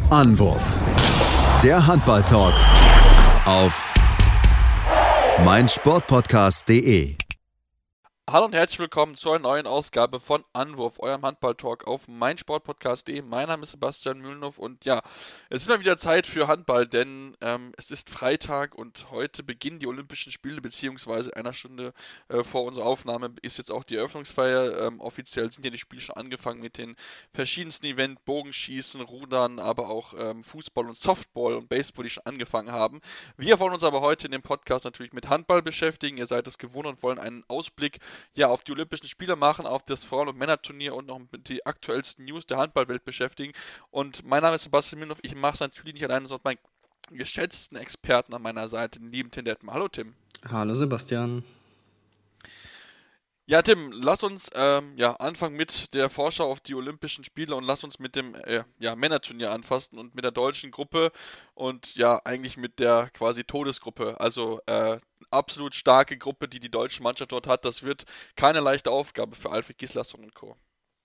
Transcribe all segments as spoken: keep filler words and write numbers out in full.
Anwurf. Der Handball-Talk auf meinsportpodcast punkt de. Hallo und herzlich willkommen zu einer neuen Ausgabe von Anwurf, eurem Handball-Talk auf meinsportpodcast punkt de. Mein Name ist Sebastian Mühlenhoff und ja, es ist mal wieder Zeit für Handball, denn ähm, es ist Freitag und heute beginnen die Olympischen Spiele, beziehungsweise einer Stunde äh, vor unserer Aufnahme ist jetzt auch die Eröffnungsfeier. Ähm, offiziell sind ja die Spiele schon angefangen mit den verschiedensten Events, Bogenschießen, Rudern, aber auch ähm, Fußball und Softball und Baseball, die schon angefangen haben. Wir wollen uns aber heute in dem Podcast natürlich mit Handball beschäftigen. Ihr seid es gewohnt und wollen einen Ausblick ja, auf die Olympischen Spiele machen, auf das Frauen- und Männerturnier und noch mit die aktuellsten News der Handballwelt beschäftigen. Und mein Name ist Sebastian Mühlenhoff, ich mache es natürlich nicht alleine, sondern meinen geschätzten Experten an meiner Seite, den lieben Tim Detmer. Hallo Tim. Hallo Sebastian. Ja, Tim, lass uns ähm, ja, anfangen mit der Vorschau auf die Olympischen Spiele und lass uns mit dem äh, ja, Männerturnier anfassen und mit der deutschen Gruppe und ja, eigentlich mit der quasi Todesgruppe. Also äh, absolut starke Gruppe, die die deutsche Mannschaft dort hat. Das wird keine leichte Aufgabe für Alfred Gislason und Co.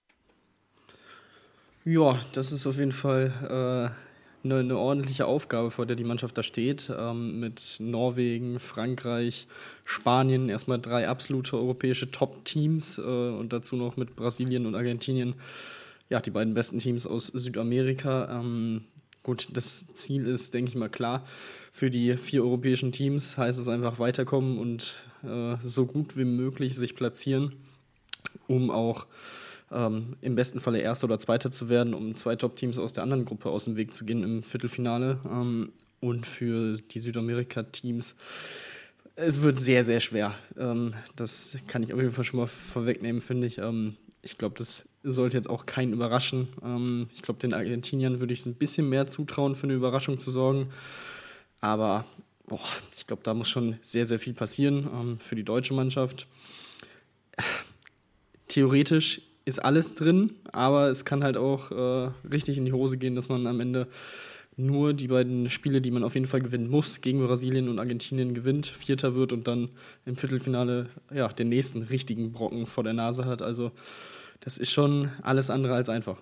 Ja, das ist auf jeden Fall äh, eine, eine ordentliche Aufgabe, vor der die Mannschaft da steht. Ähm, mit Norwegen, Frankreich, Spanien, erstmal drei absolute europäische Top-Teams äh, und dazu noch mit Brasilien und Argentinien, ja, die beiden besten Teams aus Südamerika. Ähm, gut, das Ziel ist, denke ich mal, klar. Für die vier europäischen Teams heißt es einfach weiterkommen und äh, so gut wie möglich sich platzieren, um auch ähm, im besten Falle Erster oder Zweiter zu werden, um zwei Top-Teams aus der anderen Gruppe aus dem Weg zu gehen im Viertelfinale. Ähm, und für die Südamerika-Teams, es wird sehr, sehr schwer. Ähm, das kann ich auf jeden Fall schon mal vorwegnehmen, finde ich. Ähm, ich glaube, das sollte jetzt auch keinen überraschen. Ähm, ich glaube, den Argentiniern würde ich es ein bisschen mehr zutrauen, für eine Überraschung zu sorgen. Aber boah, ich glaube, da muss schon sehr, sehr viel passieren ähm, für die deutsche Mannschaft. Theoretisch ist alles drin, aber es kann halt auch äh, richtig in die Hose gehen, dass man am Ende nur die beiden Spiele, die man auf jeden Fall gewinnen muss, gegen Brasilien und Argentinien gewinnt, Vierter wird und dann im Viertelfinale ja, den nächsten richtigen Brocken vor der Nase hat. Also das ist schon alles andere als einfach.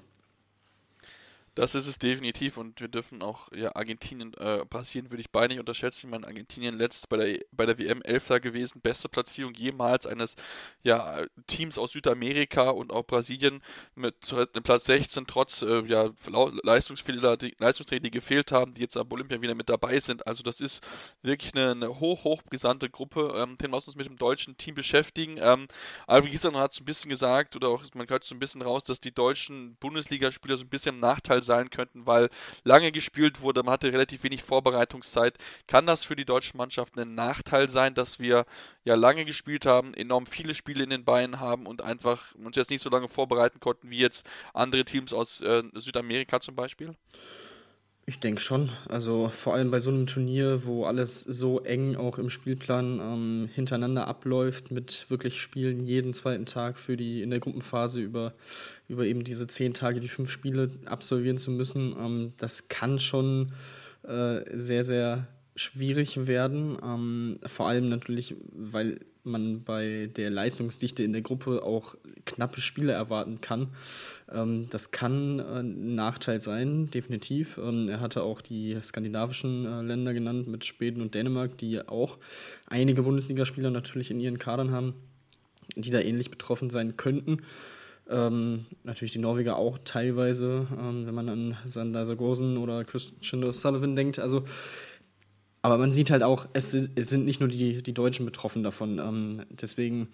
Das ist es definitiv und wir dürfen auch, ja, Argentinien, äh, Brasilien würde ich beide nicht unterschätzen. Ich meine, Argentinien letzt bei der, bei der W M Elfter gewesen, beste Platzierung jemals eines, ja, Teams aus Südamerika und auch Brasilien mit Platz sechzehn, trotz, äh, ja, Leistungsfehler, die, Leistungsträger, die gefehlt haben, die jetzt ab Olympia wieder mit dabei sind. Also das ist wirklich eine, eine hoch, hoch brisante Gruppe. Ähm, den lassen wir uns mit dem deutschen Team beschäftigen. Ähm, Alfred Gislason hat so ein bisschen gesagt, oder auch, man hört so ein bisschen raus, dass die deutschen Bundesligaspieler so ein bisschen im Nachteil sein könnten, weil lange gespielt wurde, man hatte relativ wenig Vorbereitungszeit. Kann das für die deutsche Mannschaft ein Nachteil sein, dass wir ja lange gespielt haben, enorm viele Spiele in den Beinen haben und einfach uns jetzt nicht so lange vorbereiten konnten, wie jetzt andere Teams aus äh, Südamerika zum Beispiel? Ich denke schon. Also vor allem bei so einem Turnier, wo alles so eng auch im Spielplan ähm, hintereinander abläuft, mit wirklich Spielen jeden zweiten Tag für die in der Gruppenphase über, über eben diese zehn Tage, die fünf Spiele absolvieren zu müssen, ähm, das kann schon äh, sehr, sehr schwierig werden. Ähm, vor allem natürlich, weil man bei der Leistungsdichte in der Gruppe auch knappe Spiele erwarten kann. Ähm, das kann äh, ein Nachteil sein, definitiv. Ähm, er hatte auch die skandinavischen äh, Länder genannt mit Schweden und Dänemark, die auch einige Bundesligaspieler natürlich in ihren Kadern haben, die da ähnlich betroffen sein könnten. Ähm, natürlich die Norweger auch teilweise, ähm, wenn man an Sander Sargosen oder Christian O'Sullivan denkt. Also aber man sieht halt auch, es, es sind nicht nur die, die Deutschen betroffen davon. Ähm, deswegen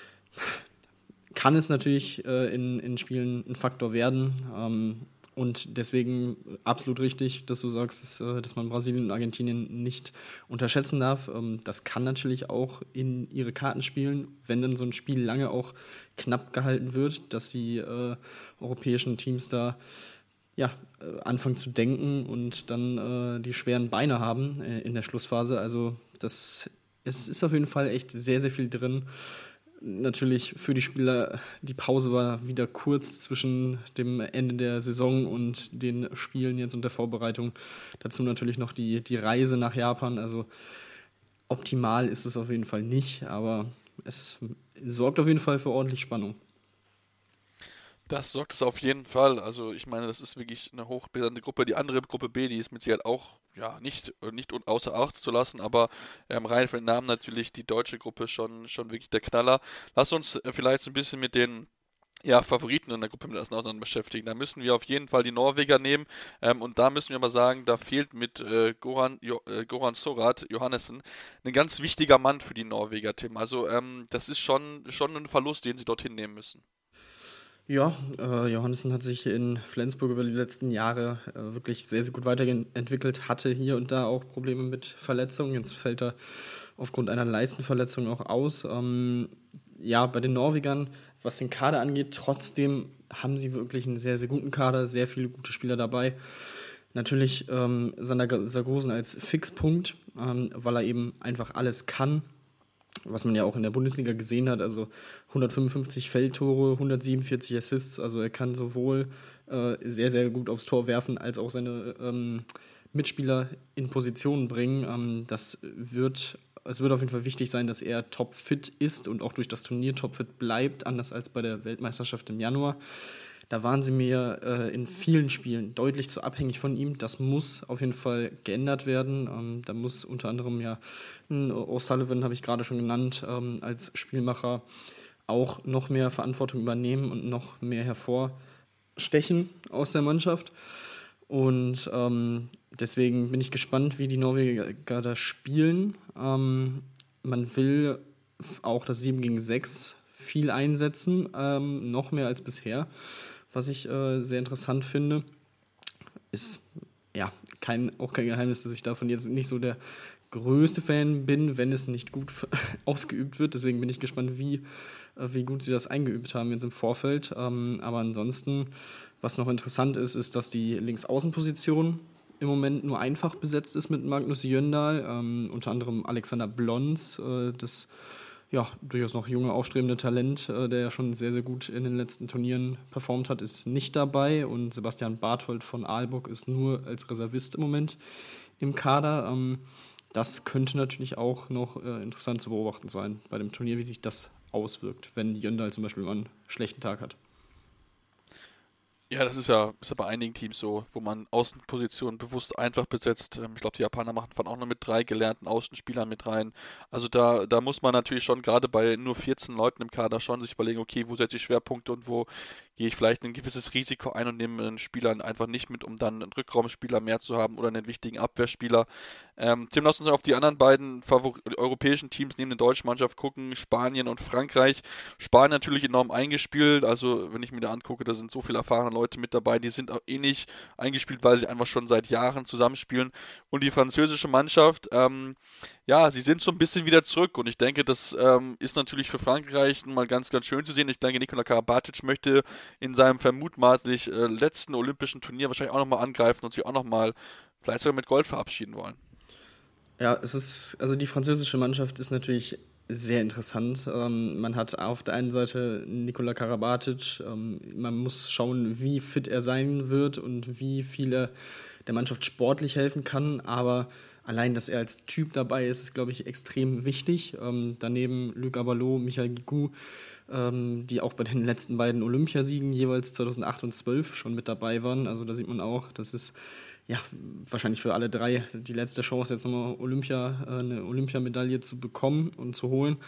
kann es natürlich äh, in, in Spielen ein Faktor werden. Ähm, und deswegen absolut richtig, dass du sagst, dass, äh, dass man Brasilien und Argentinien nicht unterschätzen darf. Ähm, das kann natürlich auch in ihre Karten spielen, wenn dann so ein Spiel lange auch knapp gehalten wird, dass die äh, europäischen Teams da ja, äh, anfangen zu denken und dann äh, die schweren Beine haben äh, in der Schlussphase. Also das, es ist auf jeden Fall echt sehr, sehr viel drin. Natürlich für die Spieler, die Pause war wieder kurz zwischen dem Ende der Saison und den Spielen jetzt und der Vorbereitung. Dazu natürlich noch die, die Reise nach Japan. Also optimal ist es auf jeden Fall nicht, aber es sorgt auf jeden Fall für ordentlich Spannung. Das sorgt es auf jeden Fall. Also ich meine, das ist wirklich eine hochbrisante Gruppe. Die andere Gruppe B, die ist mit Sicherheit auch ja nicht nicht un- außer Acht zu lassen, aber ähm, rein von den Namen natürlich die deutsche Gruppe schon schon wirklich der Knaller. Lass uns äh, vielleicht so ein bisschen mit den ja, Favoriten in der Gruppe mit auseinander beschäftigen. Da müssen wir auf jeden Fall die Norweger nehmen. Ähm, und da müssen wir mal sagen, da fehlt mit äh, Goran, jo, äh, Goran Sorat Johannessen ein ganz wichtiger Mann für die Norweger, Tim. Also ähm, das ist schon, schon ein Verlust, den sie dorthin nehmen müssen. Ja, äh, Johannessen hat sich in Flensburg über die letzten Jahre äh, wirklich sehr, sehr gut weiterentwickelt, hatte hier und da auch Probleme mit Verletzungen. Jetzt fällt er aufgrund einer Leistenverletzung auch aus. Ähm, ja, bei den Norwegern, was den Kader angeht, trotzdem haben sie wirklich einen sehr, sehr guten Kader, sehr viele gute Spieler dabei. Natürlich ähm, Sander Sargosen als Fixpunkt, ähm, weil er eben einfach alles kann, was man ja auch in der Bundesliga gesehen hat, also hundertfünfundfünfzig Feldtore, hundertsiebenundvierzig Assists, also er kann sowohl äh, sehr, sehr gut aufs Tor werfen, als auch seine ähm, Mitspieler in Position bringen. Ähm, das wird, es wird auf jeden Fall wichtig sein, dass er topfit ist und auch durch das Turnier topfit bleibt, anders als bei der Weltmeisterschaft im Januar. Da waren sie mir äh, in vielen Spielen deutlich zu abhängig von ihm. Das muss auf jeden Fall geändert werden. Ähm, da muss unter anderem ja O'Sullivan, habe ich gerade schon genannt, ähm, als Spielmacher auch noch mehr Verantwortung übernehmen und noch mehr hervorstechen aus der Mannschaft. Und ähm, deswegen bin ich gespannt, wie die Norweger da spielen. Ähm, man will auch das sieben gegen sechs viel einsetzen, ähm, noch mehr als bisher, was ich äh, sehr interessant finde. Ist ja kein, auch kein Geheimnis, dass ich davon jetzt nicht so der größte Fan bin, wenn es nicht gut ausgeübt wird. Deswegen bin ich gespannt, wie, äh, wie gut sie das eingeübt haben jetzt im Vorfeld. Ähm, aber ansonsten, was noch interessant ist, ist, dass die Linksaußenposition im Moment nur einfach besetzt ist mit Magnus Jöndal, ähm, unter anderem Alexander Blons, äh, das ja, durchaus noch junge, aufstrebende Talent, äh, der ja schon sehr, sehr gut in den letzten Turnieren performt hat, ist nicht dabei und Sebastian Barthold von Aalborg ist nur als Reservist im Moment im Kader. Ähm, das könnte natürlich auch noch äh, interessant zu beobachten sein bei dem Turnier, wie sich das auswirkt, wenn Jöndal zum Beispiel mal einen schlechten Tag hat. Ja, das ist ja, ist ja bei einigen Teams so, wo man Außenpositionen bewusst einfach besetzt. Ähm, Ich glaube, die Japaner machen fahren auch noch mit drei gelernten Außenspielern mit rein. Also da, da muss man natürlich schon gerade bei nur vierzehn Leuten im Kader schon sich überlegen, okay, wo setze ich Schwerpunkte und wo gehe ich vielleicht ein gewisses Risiko ein und nehme einen Spieler einfach nicht mit, um dann einen Rückraumspieler mehr zu haben oder einen wichtigen Abwehrspieler. Ähm, Tim, lass uns auf die anderen beiden Favor europäischen Teams neben der deutschen Mannschaft gucken, Spanien und Frankreich. Spanien natürlich enorm eingespielt, also wenn ich mir da angucke, da sind so viele erfahrene Leute mit dabei, die sind auch ähnlich eingespielt, weil sie einfach schon seit Jahren zusammenspielen. Und die französische Mannschaft, ähm, ja, sie sind so ein bisschen wieder zurück und ich denke, das ähm, ist natürlich für Frankreich mal ganz, ganz schön zu sehen. Ich denke, Nikola Karabatic möchte in seinem vermutmaßlich äh, letzten olympischen Turnier wahrscheinlich auch nochmal angreifen und sich auch nochmal vielleicht sogar mit Gold verabschieden wollen. Ja, es ist, also die französische Mannschaft ist natürlich sehr interessant. Ähm, man hat auf der einen Seite Nikola Karabatic, ähm, man muss schauen, wie fit er sein wird und wie viel er der Mannschaft sportlich helfen kann, aber allein, dass er als Typ dabei ist, ist, glaube ich, extrem wichtig. Ähm, daneben Luc Abalo, Michael Guigou, ähm, die auch bei den letzten beiden Olympiasiegen jeweils zweitausendacht und zwölf schon mit dabei waren. Also da sieht man auch, das ist ja wahrscheinlich für alle drei die letzte Chance, jetzt nochmal Olympia, äh, eine Olympiamedaille zu bekommen und zu holen.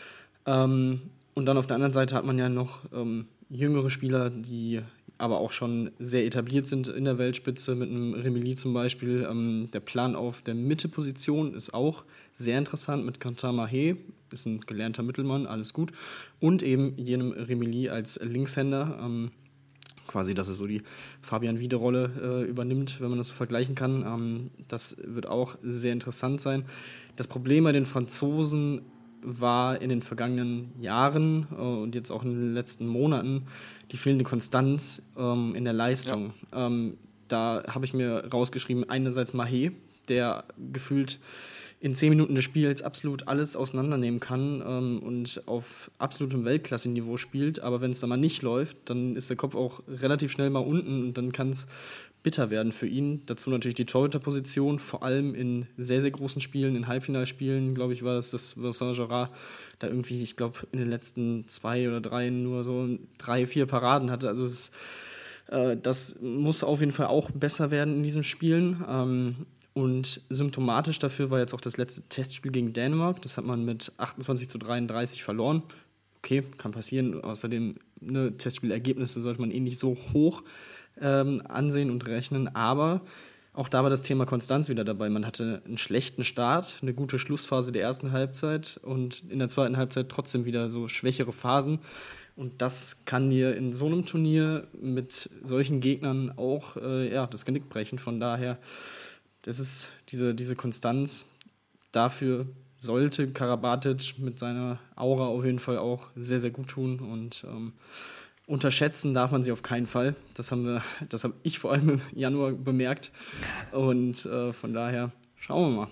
Ähm, und dann auf der anderen Seite hat man ja noch ähm, jüngere Spieler, die aber auch schon sehr etabliert sind in der Weltspitze, mit einem Remili zum Beispiel. Ähm, der Plan auf der Mitteposition ist auch sehr interessant mit Quentin Mahé, ist ein gelernter Mittelmann, alles gut. Und eben jenem Remili als Linkshänder, ähm, quasi, dass er so die Fabian Wiede-Rolle äh, übernimmt, wenn man das so vergleichen kann. Ähm, das wird auch sehr interessant sein. Das Problem bei den Franzosen war in den vergangenen Jahren äh, und jetzt auch in den letzten Monaten die fehlende Konstanz ähm, in der Leistung. Ja. Ähm, da habe ich mir rausgeschrieben, einerseits Mahé, der gefühlt in zehn Minuten des Spiels absolut alles auseinandernehmen kann ähm, und auf absolutem Weltklasse-Niveau spielt. Aber wenn es dann mal nicht läuft, dann ist der Kopf auch relativ schnell mal unten und dann kann es bitter werden für ihn. Dazu natürlich die Torhüterposition, vor allem in sehr, sehr großen Spielen, in Halbfinalspielen, glaube ich, war es das Saint-Gerard, da irgendwie, ich glaube, in den letzten zwei oder drei nur so drei, vier Paraden hatte. Also es ist, äh, das muss auf jeden Fall auch besser werden in diesen Spielen. Ähm, und symptomatisch dafür war jetzt auch das letzte Testspiel gegen Dänemark. Das hat man mit achtundzwanzig zu dreiunddreißig verloren. Okay, kann passieren. Außerdem, ne, Testspielergebnisse sollte man eh nicht so hoch Ähm, ansehen und rechnen, aber auch da war das Thema Konstanz wieder dabei. Man hatte einen schlechten Start, eine gute Schlussphase der ersten Halbzeit und in der zweiten Halbzeit trotzdem wieder so schwächere Phasen. Und das kann dir in so einem Turnier mit solchen Gegnern auch äh, ja, das Genick brechen. Von daher, das ist diese, diese Konstanz. Dafür sollte Karabatic mit seiner Aura auf jeden Fall auch sehr, sehr gut tun und ähm, unterschätzen darf man sie auf keinen Fall. Das haben wir, das habe ich vor allem im Januar bemerkt. Und äh, von daher schauen wir mal.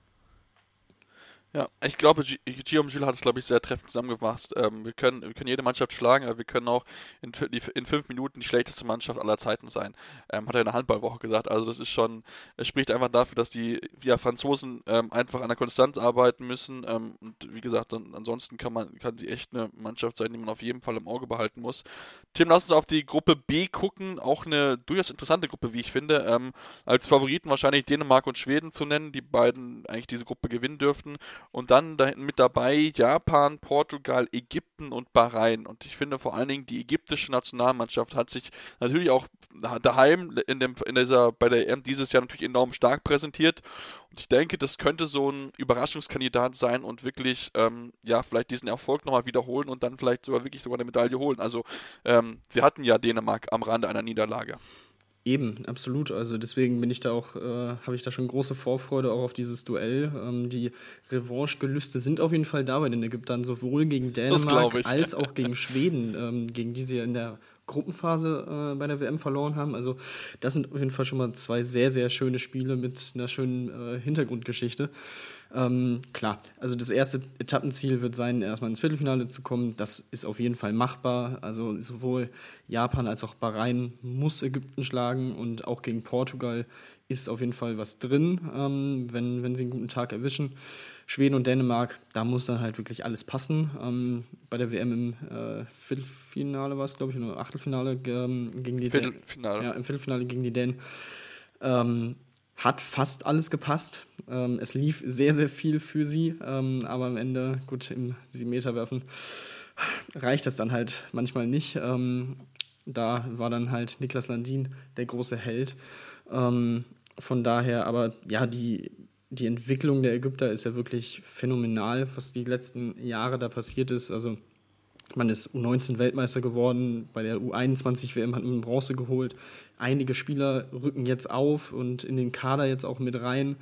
Ja, ich glaube, G- Guillaume Gilles hat es, glaube ich, sehr treffend zusammengefasst. Ähm, wir können, wir können jede Mannschaft schlagen, aber wir können auch in, f- die, in fünf Minuten die schlechteste Mannschaft aller Zeiten sein. Ähm, hat er in der Handballwoche gesagt. Also das ist schon, es spricht einfach dafür, dass die ja, Franzosen ähm, einfach an der Konstanz arbeiten müssen. Ähm, und wie gesagt, dann, ansonsten kann man, kann sie echt eine Mannschaft sein, die man auf jeden Fall im Auge behalten muss. Tim, lass uns auf die Gruppe B gucken. Auch eine durchaus interessante Gruppe, wie ich finde. Ähm, als Favoriten wahrscheinlich Dänemark und Schweden zu nennen, die beiden eigentlich diese Gruppe gewinnen dürften. Und dann da hinten mit dabei Japan, Portugal, Ägypten und Bahrain. Und ich finde vor allen Dingen, die ägyptische Nationalmannschaft hat sich natürlich auch daheim in dem, in dieser, bei der E M dieses Jahr natürlich enorm stark präsentiert. Und ich denke, das könnte so ein Überraschungskandidat sein und wirklich, ähm, ja, vielleicht diesen Erfolg nochmal wiederholen und dann vielleicht sogar wirklich sogar eine Medaille holen. Also, ähm, sie hatten ja Dänemark am Rande einer Niederlage. Eben, absolut. Also deswegen bin ich da auch, äh, habe ich da schon große Vorfreude auch auf dieses Duell. Ähm, die Revanche-Gelüste sind auf jeden Fall da bei den Ägyptern, sowohl gegen Das glaube Dänemark ich. als auch gegen Schweden, ähm, gegen die sie ja in der Gruppenphase äh, bei der W M verloren haben. Also das sind auf jeden Fall schon mal zwei sehr, sehr schöne Spiele mit einer schönen äh, Hintergrundgeschichte. Ähm, klar, also das erste Etappenziel wird sein, erstmal ins Viertelfinale zu kommen. Das ist auf jeden Fall machbar. Also sowohl Japan als auch Bahrain muss Ägypten schlagen und auch gegen Portugal ist auf jeden Fall was drin, ähm, wenn, wenn sie einen guten Tag erwischen. Schweden und Dänemark, da muss dann halt wirklich alles passen. Ähm, bei der W M im äh, Viertelfinale war es, glaube ich, oder Achtelfinale ähm, gegen die Dänen. Viertelfinale. Ja, im Viertelfinale gegen die Dänen. Ähm, hat fast alles gepasst. Ähm, es lief sehr, sehr viel für sie, ähm, aber am Ende, gut, im sieben Meter werfen reicht das dann halt manchmal nicht. Ähm, da war dann halt Niklas Landin der große Held. Ähm, von daher, aber ja, die, die Entwicklung der Ägypter ist ja wirklich phänomenal, was die letzten Jahre da passiert ist. Also man ist U neunzehn Weltmeister geworden, bei der U einundzwanzig W M hat man Bronze geholt. Einige Spieler rücken jetzt auf und in den Kader jetzt auch mit rein.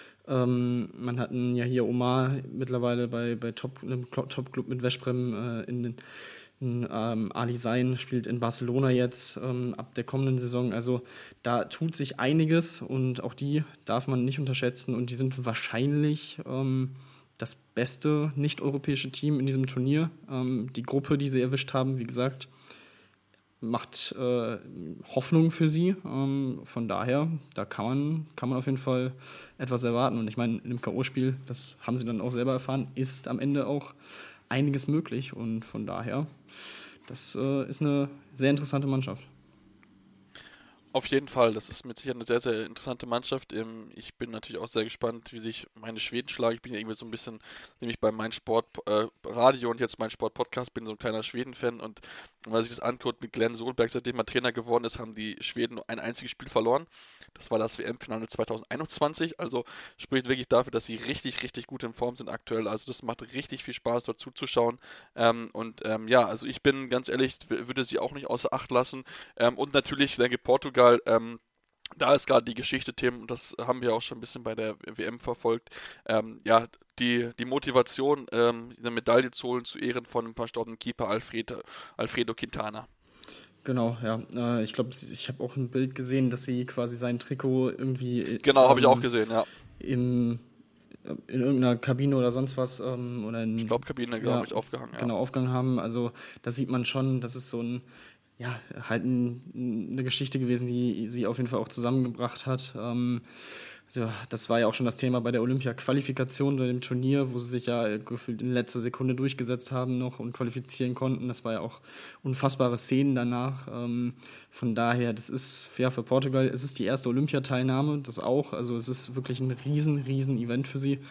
Ähm, man hat einen, ja hier Omar mittlerweile bei, bei Top, einem Top-Club mit Veszprem äh, in den in, ähm, Ali Zayn spielt in Barcelona jetzt ähm, ab der kommenden Saison. Also da tut sich einiges und auch die darf man nicht unterschätzen und die sind wahrscheinlich ähm, das beste nicht-europäische Team in diesem Turnier. Ähm, die Gruppe, die sie erwischt haben, wie gesagt, macht äh, Hoffnung für sie. Ähm, von daher, da kann man, kann man auf jeden Fall etwas erwarten. Und ich meine, im K O-Spiel, das haben sie dann auch selber erfahren, ist am Ende auch einiges möglich. Und von daher, das äh, ist eine sehr interessante Mannschaft. Auf jeden Fall, das ist mit Sicherheit eine sehr, sehr interessante Mannschaft. Ähm, Ich bin natürlich auch sehr gespannt, wie sich meine Schweden schlagen. Ich bin ja irgendwie so ein bisschen, nämlich bei meinem Sport äh, Radio und jetzt mein Sport Podcast, bin so ein kleiner Schweden-Fan und wenn man sich das anguckt mit Glenn Solberg, seitdem er Trainer geworden ist, haben die Schweden nur ein einziges Spiel verloren. Das war das W M-Finale zwanzig einundzwanzig, also spricht wirklich dafür, dass sie richtig, richtig gut in Form sind aktuell. Also das macht richtig viel Spaß, dort zuzuschauen. Ähm, und ähm, ja, also ich bin ganz ehrlich, w- würde sie auch nicht außer Acht lassen. Ähm, und natürlich, ich denke, Portugal, ähm, da ist gerade die Geschichte, Tim, und das haben wir auch schon ein bisschen bei der W M verfolgt. Ähm, ja, die, die Motivation, ähm, eine Medaille zu holen, zu Ehren von dem verstorbenen Keeper Alfredo, Alfredo Quintana. Genau, ja. Äh, ich glaube, ich habe auch ein Bild gesehen, dass sie quasi sein Trikot irgendwie Genau, habe ich auch ähm, gesehen, ja. im in irgendeiner Kabine oder sonst was. Ähm, oder in, ich glaube, Kabine, glaube ja, ich, aufgehangen. Genau, ja. aufgehangen haben. Also da sieht man schon, das ist so ein, ja, halt ein, eine Geschichte gewesen, die sie auf jeden Fall auch zusammengebracht hat. Ähm, also das war ja auch schon das Thema bei der Olympia-Qualifikation, bei dem Turnier, wo sie sich ja gefühlt in letzter Sekunde durchgesetzt haben noch und qualifizieren konnten. Das war ja auch unfassbare Szenen danach. Ähm, von daher, das ist fair für Portugal. Es ist die erste Olympiateilnahme, das auch. Also es ist wirklich ein riesen, riesen Event für sie.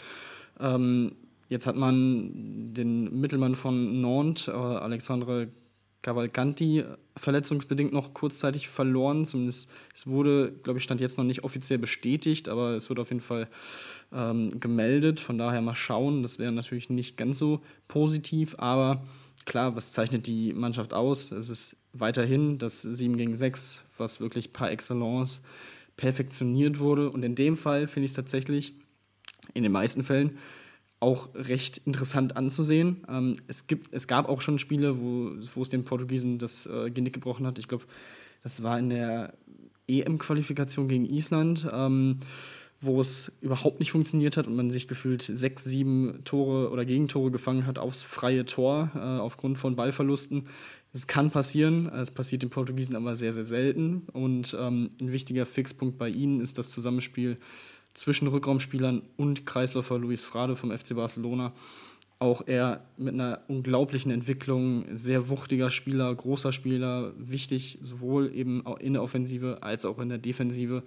Ähm, jetzt hat man den Mittelmann von Nantes, äh, Alexandre Cavalcanti, verletzungsbedingt noch kurzzeitig verloren. Zumindest es wurde, glaube ich, stand jetzt noch nicht offiziell bestätigt, aber es wird auf jeden Fall ähm, gemeldet. Von daher mal schauen. Das wäre natürlich nicht ganz so positiv, aber klar, was zeichnet die Mannschaft aus? Es ist weiterhin das sieben gegen sechs, was wirklich par excellence perfektioniert wurde. Und in dem Fall finde ich es tatsächlich in den meisten Fällen auch recht interessant anzusehen. Ähm, es gibt, es gab auch schon Spiele, wo, wo es den Portugiesen das äh, Genick gebrochen hat. Ich glaube, das war in der E M-Qualifikation gegen Island, ähm, wo es überhaupt nicht funktioniert hat und man sich gefühlt sechs, sieben Tore oder Gegentore gefangen hat aufs freie Tor äh, aufgrund von Ballverlusten. Es kann passieren, es passiert den Portugiesen aber sehr, sehr selten. Und ähm, ein wichtiger Fixpunkt bei ihnen ist das Zusammenspiel zwischen Rückraumspielern und Kreisläufer Luis Frade vom F C Barcelona. Auch er mit einer unglaublichen Entwicklung, sehr wuchtiger Spieler, großer Spieler, wichtig sowohl eben in der Offensive als auch in der Defensive.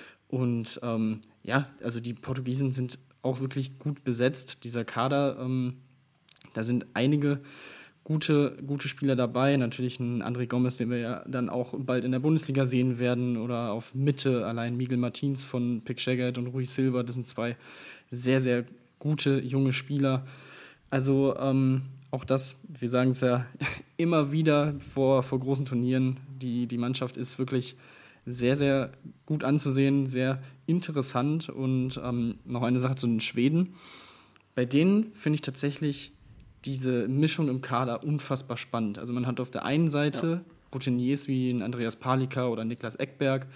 Und ähm, ja, also die Portugiesen sind auch wirklich gut besetzt. Dieser Kader, ähm, da sind einige gute, gute Spieler dabei. Natürlich ein André Gomes, den wir ja dann auch bald in der Bundesliga sehen werden. Oder auf Mitte allein Miguel Martins von Pick Szeged und Rui Silva. Das sind zwei sehr, sehr gute junge Spieler. Also ähm, auch das, wir sagen es ja immer wieder vor, vor großen Turnieren, die, die Mannschaft ist wirklich sehr, sehr gut anzusehen, sehr interessant. Und ähm, noch eine Sache zu den Schweden. Bei denen finde ich tatsächlich diese Mischung im Kader unfassbar spannend. Also man hat auf der einen Seite ja. Routiniers wie ein Andreas Palika oder Niklas Ekberg,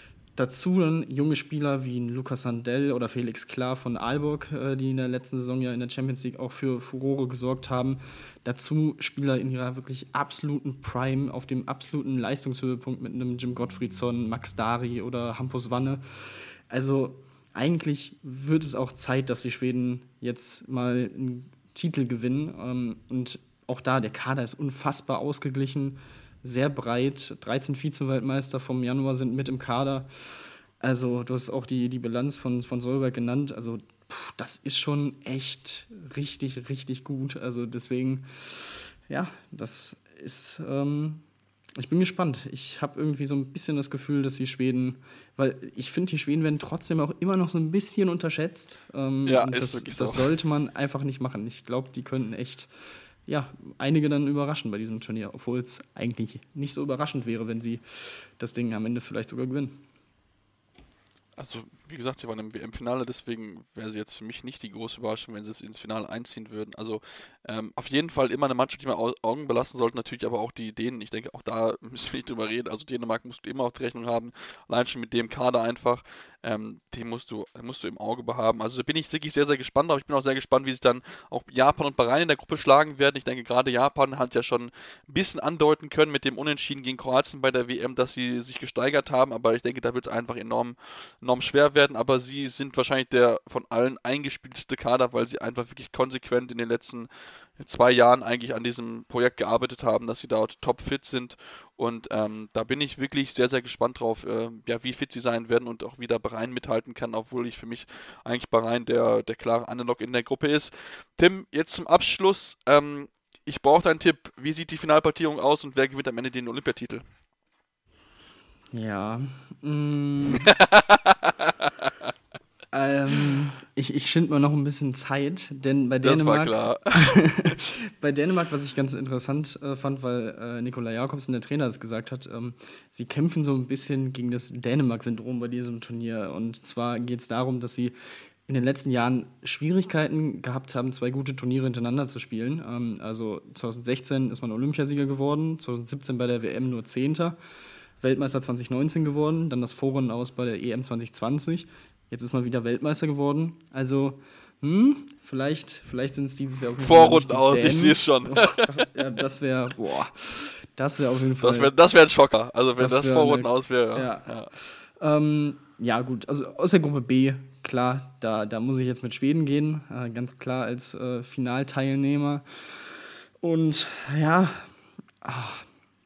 dazu dann junge Spieler wie ein Lucas Sandell oder Felix Klar von Aalborg, die in der letzten Saison ja in der Champions League auch für Furore gesorgt haben. Dazu Spieler in ihrer wirklich absoluten Prime, auf dem absoluten Leistungshöhepunkt mit einem Jim Gottfriedson, Max Dari oder Hampus Wanne. Also eigentlich wird es auch Zeit, dass die Schweden jetzt mal einen Titel gewinnen. Ähm, und auch da, der Kader ist unfassbar ausgeglichen, sehr breit. dreizehn Vize-Weltmeister vom Januar sind mit im Kader. Also du hast auch die, die Bilanz von, von Solberg genannt. Also pff, das ist schon echt richtig, richtig gut. Also deswegen, ja, das ist... Ähm, ich bin gespannt. Ich habe irgendwie so ein bisschen das Gefühl, dass die Schweden, weil ich finde, die Schweden werden trotzdem auch immer noch so ein bisschen unterschätzt. Ähm, ja, und ist das, wirklich so. Das sollte man einfach nicht machen. Ich glaube, die könnten echt, ja, einige dann überraschen bei diesem Turnier, obwohl es eigentlich nicht so überraschend wäre, wenn sie das Ding am Ende vielleicht sogar gewinnen. Also, wie gesagt, sie waren im W M-Finale, deswegen wäre sie jetzt für mich nicht die große Überraschung, wenn sie es ins Finale einziehen würden. Also, ähm, auf jeden Fall immer eine Mannschaft, die wir Au- Augen belassen sollten, natürlich aber auch die Dänen. Ich denke, auch da müssen wir nicht drüber reden. Also, Dänemark musst du immer auf die Rechnung haben, allein schon mit dem Kader einfach. Ähm, die musst du, musst du im Auge behaben. Also, da bin ich wirklich sehr, sehr gespannt, aber ich bin auch sehr gespannt, wie sich dann auch Japan und Bahrain in der Gruppe schlagen werden. Ich denke, gerade Japan hat ja schon ein bisschen andeuten können mit dem Unentschieden gegen Kroatien bei der W M, dass sie sich gesteigert haben, aber ich denke, da wird es einfach enorm, enorm schwer werden, aber sie sind wahrscheinlich der von allen eingespielteste Kader, weil sie einfach wirklich konsequent in den letzten zwei Jahren eigentlich an diesem Projekt gearbeitet haben, dass sie dort topfit sind und ähm, da bin ich wirklich sehr, sehr gespannt drauf, äh, ja, wie fit sie sein werden und auch wie da Bahrain mithalten kann, obwohl ich für mich eigentlich Bahrain der, der klare Underdog in der Gruppe ist. Tim, jetzt zum Abschluss, ähm, ich brauche deinen Tipp, wie sieht die Finalpartierung aus und wer gewinnt am Ende den Olympiatitel? Ja, mm, ähm, ich, ich schind mal noch ein bisschen Zeit, denn bei Dänemark, das war klar. bei Dänemark, was ich ganz interessant äh, fand, weil äh, Nikolaj Jakobsen, der Trainer, das gesagt hat, ähm, sie kämpfen so ein bisschen gegen das Dänemark-Syndrom bei diesem Turnier. Und zwar geht es darum, dass sie in den letzten Jahren Schwierigkeiten gehabt haben, zwei gute Turniere hintereinander zu spielen. Ähm, also zwanzig sechzehn ist man Olympiasieger geworden, zwanzig siebzehn bei der W M nur Zehnter. Weltmeister zwanzig neunzehn geworden, dann das Vorrunden aus bei der E M zwanzig zwanzig. Jetzt ist man wieder Weltmeister geworden. Also hm, vielleicht, vielleicht sind es dieses Jahr auf jeden Fall Vorrunden aus, Dänen. Ich sehe es schon. Oh, das, ja, das wäre, boah, das wäre auf jeden Fall. Das wäre das wär ein Schocker, also wenn das, das Vorrunden eine, aus wäre. Ja. Ja. Ähm, ja gut, also aus der Gruppe B, klar, da, da muss ich jetzt mit Schweden gehen, äh, ganz klar als äh, Finalteilnehmer. Und ja, ach,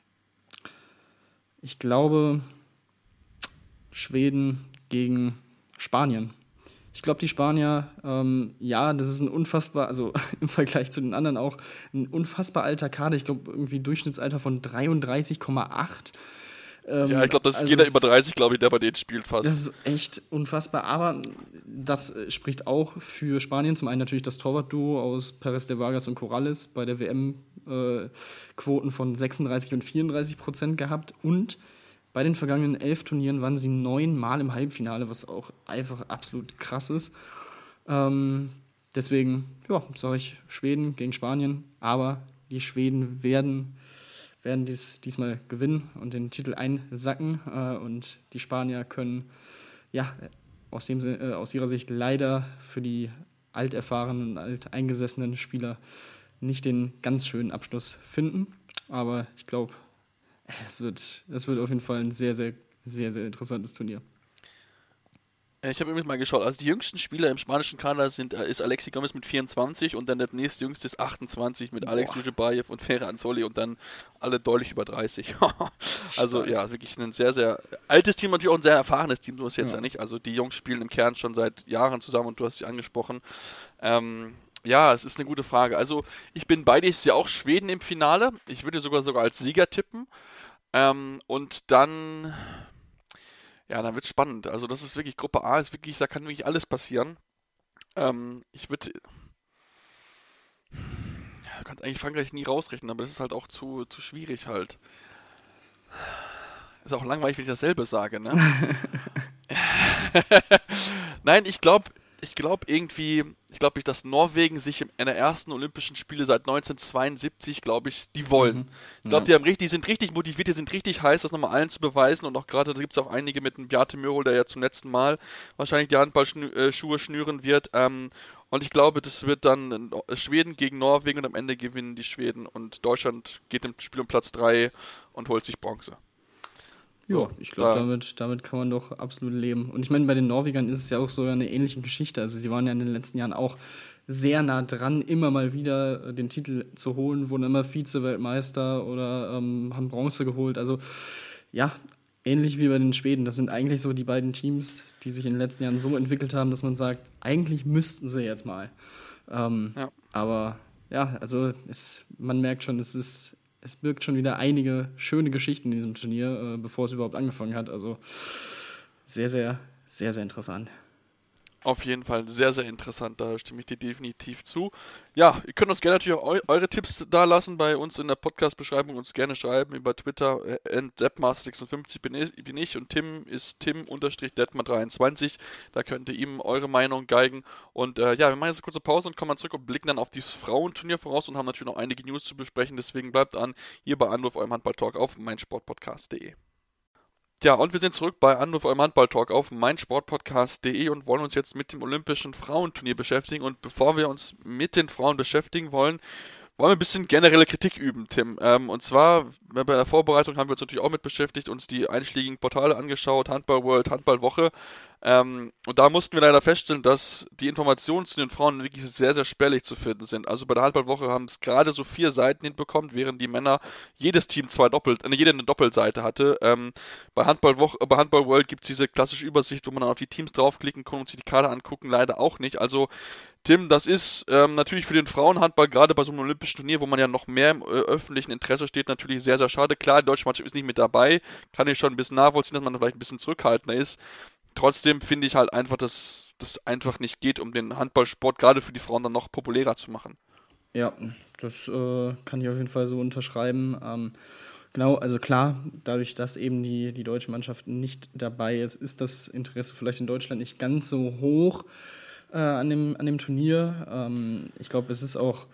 ich glaube, Schweden gegen Spanien. Ich glaube, die Spanier, ähm, ja, das ist ein unfassbar, also im Vergleich zu den anderen auch, ein unfassbar alter Kader. Ich glaube, irgendwie Durchschnittsalter von dreiunddreißig Komma acht. Ähm, ja, ich glaube, das ist also jeder über dreißig, glaube ich, der bei denen spielt fast. Das ist echt unfassbar, aber das spricht auch für Spanien. Zum einen natürlich das Torwartduo aus Perez de Vargas und Corrales bei der W M-Quoten äh, von sechsunddreißig und vierunddreißig Prozent gehabt und bei den vergangenen elf Turnieren waren sie neunmal im Halbfinale, was auch einfach absolut krass ist. Ähm, deswegen, ja, sage ich Schweden gegen Spanien. Aber die Schweden werden, werden dies, diesmal gewinnen und den Titel einsacken. Äh, und die Spanier können, ja, aus, dem, äh, aus ihrer Sicht leider für die alterfahrenen und alteingesessenen Spieler nicht den ganz schönen Abschluss finden. Aber ich glaube, Es wird, es wird auf jeden Fall ein sehr, sehr, sehr, sehr interessantes Turnier. Ich habe übrigens mal geschaut, also die jüngsten Spieler im spanischen Kader sind, ist Alexi Gomez mit vierundzwanzig und dann der nächstjüngste ist achtundzwanzig mit Boah. Alex Nujebayev und Ferran Anzoli und dann alle deutlich über dreißig. Also Stark. Ja, wirklich ein sehr, sehr altes Team, natürlich auch ein sehr erfahrenes Team, so ist jetzt ja, ja nicht. Also die Jungs spielen im Kern schon seit Jahren zusammen und du hast sie angesprochen. Ähm, ja, es ist eine gute Frage. Also ich bin bei dir, ich sehe auch Schweden im Finale. Ich würde sogar sogar als Sieger tippen. Ähm, und dann, ja, dann wird es spannend. Also das ist wirklich, Gruppe A ist wirklich, da kann wirklich alles passieren. Ähm, ich würde, ja, du kannst eigentlich Frankreich nie rausrechnen, aber das ist halt auch zu, zu schwierig halt. Ist auch langweilig, wenn ich dasselbe sage, ne? Nein, ich glaube, ich glaube irgendwie, ich glaube, dass Norwegen sich in der ersten Olympischen Spiele seit neunzehnhundertzweiundsiebzig, glaube ich, die wollen. Mhm. Ich glaube, ja. die haben richtig, die sind richtig motiviert, die sind richtig heiß, das nochmal allen zu beweisen und auch gerade, da gibt es auch einige mit dem Bjarte Mürol, der ja zum letzten Mal wahrscheinlich die Handballschuhe schnüren wird. Ähm, und ich glaube, das wird dann Schweden gegen Norwegen und am Ende gewinnen die Schweden und Deutschland geht im Spiel um Platz drei und holt sich Bronze. So, ja, ich glaube, damit, damit kann man doch absolut leben. Und ich meine, bei den Norwegern ist es ja auch so eine ähnliche Geschichte. Also sie waren ja in den letzten Jahren auch sehr nah dran, immer mal wieder den Titel zu holen, wurden immer Vize-Weltmeister oder ähm, haben Bronze geholt. Also ja, ähnlich wie bei den Schweden. Das sind eigentlich so die beiden Teams, die sich in den letzten Jahren so entwickelt haben, dass man sagt, eigentlich müssten sie jetzt mal. Ähm, ja. Aber ja, also es, man merkt schon, es ist Es birgt schon wieder einige schöne Geschichten in diesem Turnier, äh, bevor es überhaupt angefangen hat. Also sehr, sehr, sehr, sehr interessant. Auf jeden Fall sehr, sehr interessant. Da stimme ich dir definitiv zu. Ja, ihr könnt uns gerne natürlich auch eu- eure Tipps da lassen bei uns in der Podcast-Beschreibung. Uns gerne schreiben über Twitter. Äh, Deppmaster sechsundfünfzig bin ich, bin ich und Tim ist Tim-Detmar dreiundzwanzig. Da könnt ihr ihm eure Meinung geigen. Und äh, ja, wir machen jetzt eine kurze Pause und kommen dann zurück und blicken dann auf dieses Frauenturnier voraus und haben natürlich noch einige News zu besprechen. Deswegen bleibt an, hier bei Anruf eurem Handball-Talk auf meinsportpodcast punkt de. Ja, und wir sind zurück bei Anruf eurem Handball-Talk auf meinsportpodcast punkt de und wollen uns jetzt mit dem Olympischen Frauenturnier beschäftigen. Und bevor wir uns mit den Frauen beschäftigen wollen, wollen wir ein bisschen generelle Kritik üben, Tim. Ähm, und zwar, bei der Vorbereitung haben wir uns natürlich auch mit beschäftigt, uns die einschlägigen Portale angeschaut, Handball World, Handballwoche. Ähm, und da mussten wir leider feststellen, dass die Informationen zu den Frauen wirklich sehr, sehr spärlich zu finden sind. Also bei der Handballwoche haben es gerade so vier Seiten hinbekommen, während die Männer jedes Team zwei Doppelt, äh, jede eine Doppelseite hatte. Ähm, bei Handballwoche, bei Handball World gibt es diese klassische Übersicht, wo man dann auf die Teams draufklicken kann und sich die Kader angucken, leider auch nicht. Also Tim, das ist ähm, natürlich für den Frauenhandball, gerade bei so einem olympischen Turnier, wo man ja noch mehr im äh, öffentlichen Interesse steht, natürlich sehr, sehr schade. Klar, die deutsche Mannschaft ist nicht mit dabei, kann ich schon ein bisschen nachvollziehen, dass man vielleicht ein bisschen zurückhaltender ist. Trotzdem finde ich halt einfach, dass das einfach nicht geht, um den Handballsport gerade für die Frauen dann noch populärer zu machen. Ja, das äh, kann ich auf jeden Fall so unterschreiben. Ähm, genau, also klar, dadurch, dass eben die, die deutsche Mannschaft nicht dabei ist, ist das Interesse vielleicht in Deutschland nicht ganz so hoch äh, an dem, an dem Turnier. Ähm, ich glaube, es ist auch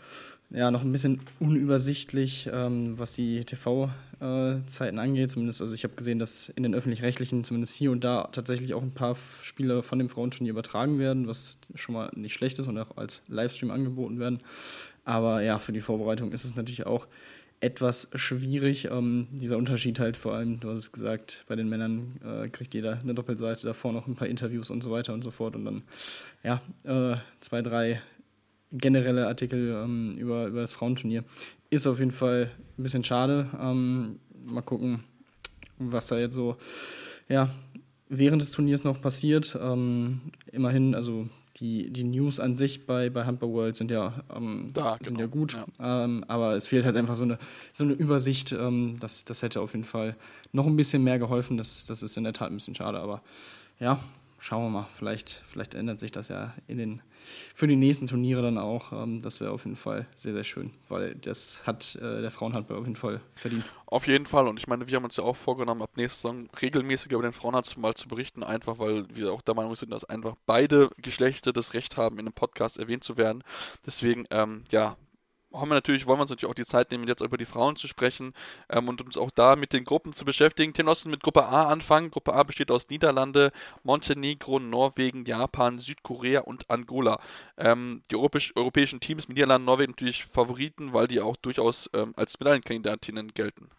ja, noch ein bisschen unübersichtlich, ähm, was die T V-Zeiten äh, angeht. Zumindest, also ich habe gesehen, dass in den Öffentlich-Rechtlichen zumindest hier und da tatsächlich auch ein paar Spiele von dem Frauenturnier übertragen werden, was schon mal nicht schlecht ist und auch als Livestream angeboten werden. Aber ja, für die Vorbereitung ist es natürlich auch etwas schwierig. Ähm, dieser Unterschied halt vor allem, du hast es gesagt, bei den Männern äh, kriegt jeder eine Doppelseite, davor noch ein paar Interviews und so weiter und so fort. Und dann, ja, äh, zwei, drei generelle Artikel ähm, über, über das Frauenturnier. Ist auf jeden Fall ein bisschen schade. Ähm, mal gucken, was da jetzt so ja, während des Turniers noch passiert. Ähm, immerhin, also die, die News an sich bei, bei Handball World sind ja, ähm, da, sind genau. ja gut, ja. Ähm, aber es fehlt halt einfach so eine, so eine Übersicht. Ähm, das, das hätte auf jeden Fall noch ein bisschen mehr geholfen. Das, das ist in der Tat ein bisschen schade, aber ja, schauen wir mal. Vielleicht, vielleicht ändert sich das ja in den, für die nächsten Turniere dann auch. Ähm, das wäre auf jeden Fall sehr, sehr schön, weil das hat äh, der Frauenhandball auf jeden Fall verdient. Auf jeden Fall. Und ich meine, wir haben uns ja auch vorgenommen, ab nächster Saison regelmäßig über den Frauenhandball zu berichten, einfach weil wir auch der Meinung sind, dass einfach beide Geschlechter das Recht haben, in einem Podcast erwähnt zu werden. Deswegen, ähm, ja, haben wir natürlich, wollen wir uns natürlich auch die Zeit nehmen, jetzt über die Frauen zu sprechen ähm, und uns auch da mit den Gruppen zu beschäftigen. Tim, lass uns mit Gruppe A anfangen. Gruppe A besteht aus Niederlande, Montenegro, Norwegen, Japan, Südkorea und Angola. Ähm, die europäisch, europäischen Teams, Niederlande, Norwegen natürlich Favoriten, weil die auch durchaus ähm, als Medaillenkandidatinnen gelten.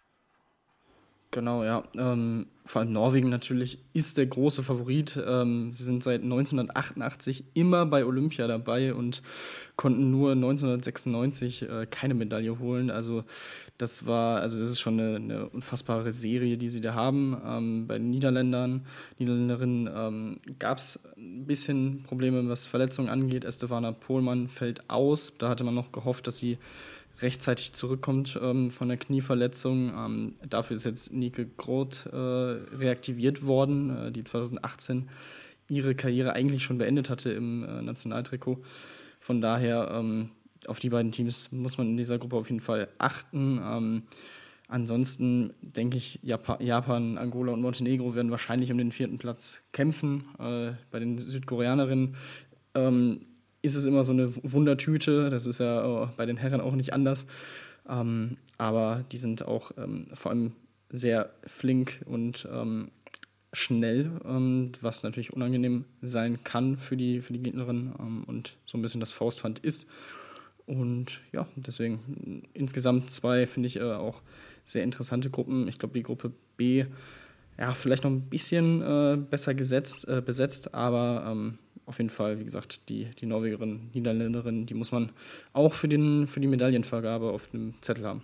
Genau, ja. Ähm, vor allem Norwegen natürlich ist der große Favorit. Ähm, sie sind seit neunzehnhundertachtundachtzig immer bei Olympia dabei und konnten nur neunzehnhundertsechsundneunzig äh, keine Medaille holen. Also das war, also das ist schon eine, eine unfassbare Serie, die sie da haben. Ähm, bei den Niederländern, Niederländerinnen ähm, gab es ein bisschen Probleme, was Verletzungen angeht. Estefana Pohlmann fällt aus. Da hatte man noch gehofft, dass sie rechtzeitig zurückkommt ähm, von der Knieverletzung. Ähm, dafür ist jetzt Nike Groth äh, reaktiviert worden, äh, die zweitausendachtzehn ihre Karriere eigentlich schon beendet hatte im äh, Nationaltrikot. Von daher, ähm, auf die beiden Teams muss man in dieser Gruppe auf jeden Fall achten. Ähm, ansonsten denke ich, Japan, Japan, Angola und Montenegro werden wahrscheinlich um den vierten Platz kämpfen. Äh, bei den Südkoreanerinnen ähm, ist es immer so eine Wundertüte, das ist ja oh, bei den Herren auch nicht anders, ähm, aber die sind auch ähm, vor allem sehr flink und ähm, schnell, ähm, was natürlich unangenehm sein kann für die, für die Gegnerin ähm, und so ein bisschen das Faustpfand ist. Und ja, deswegen insgesamt zwei, finde ich, äh, auch sehr interessante Gruppen. Ich glaube, die Gruppe B, ja, vielleicht noch ein bisschen äh, besser gesetzt, äh, besetzt, aber ähm, auf jeden Fall, wie gesagt, die, die Norwegerin, Niederländerin, die muss man auch für, den, für die Medaillenvergabe auf dem Zettel haben.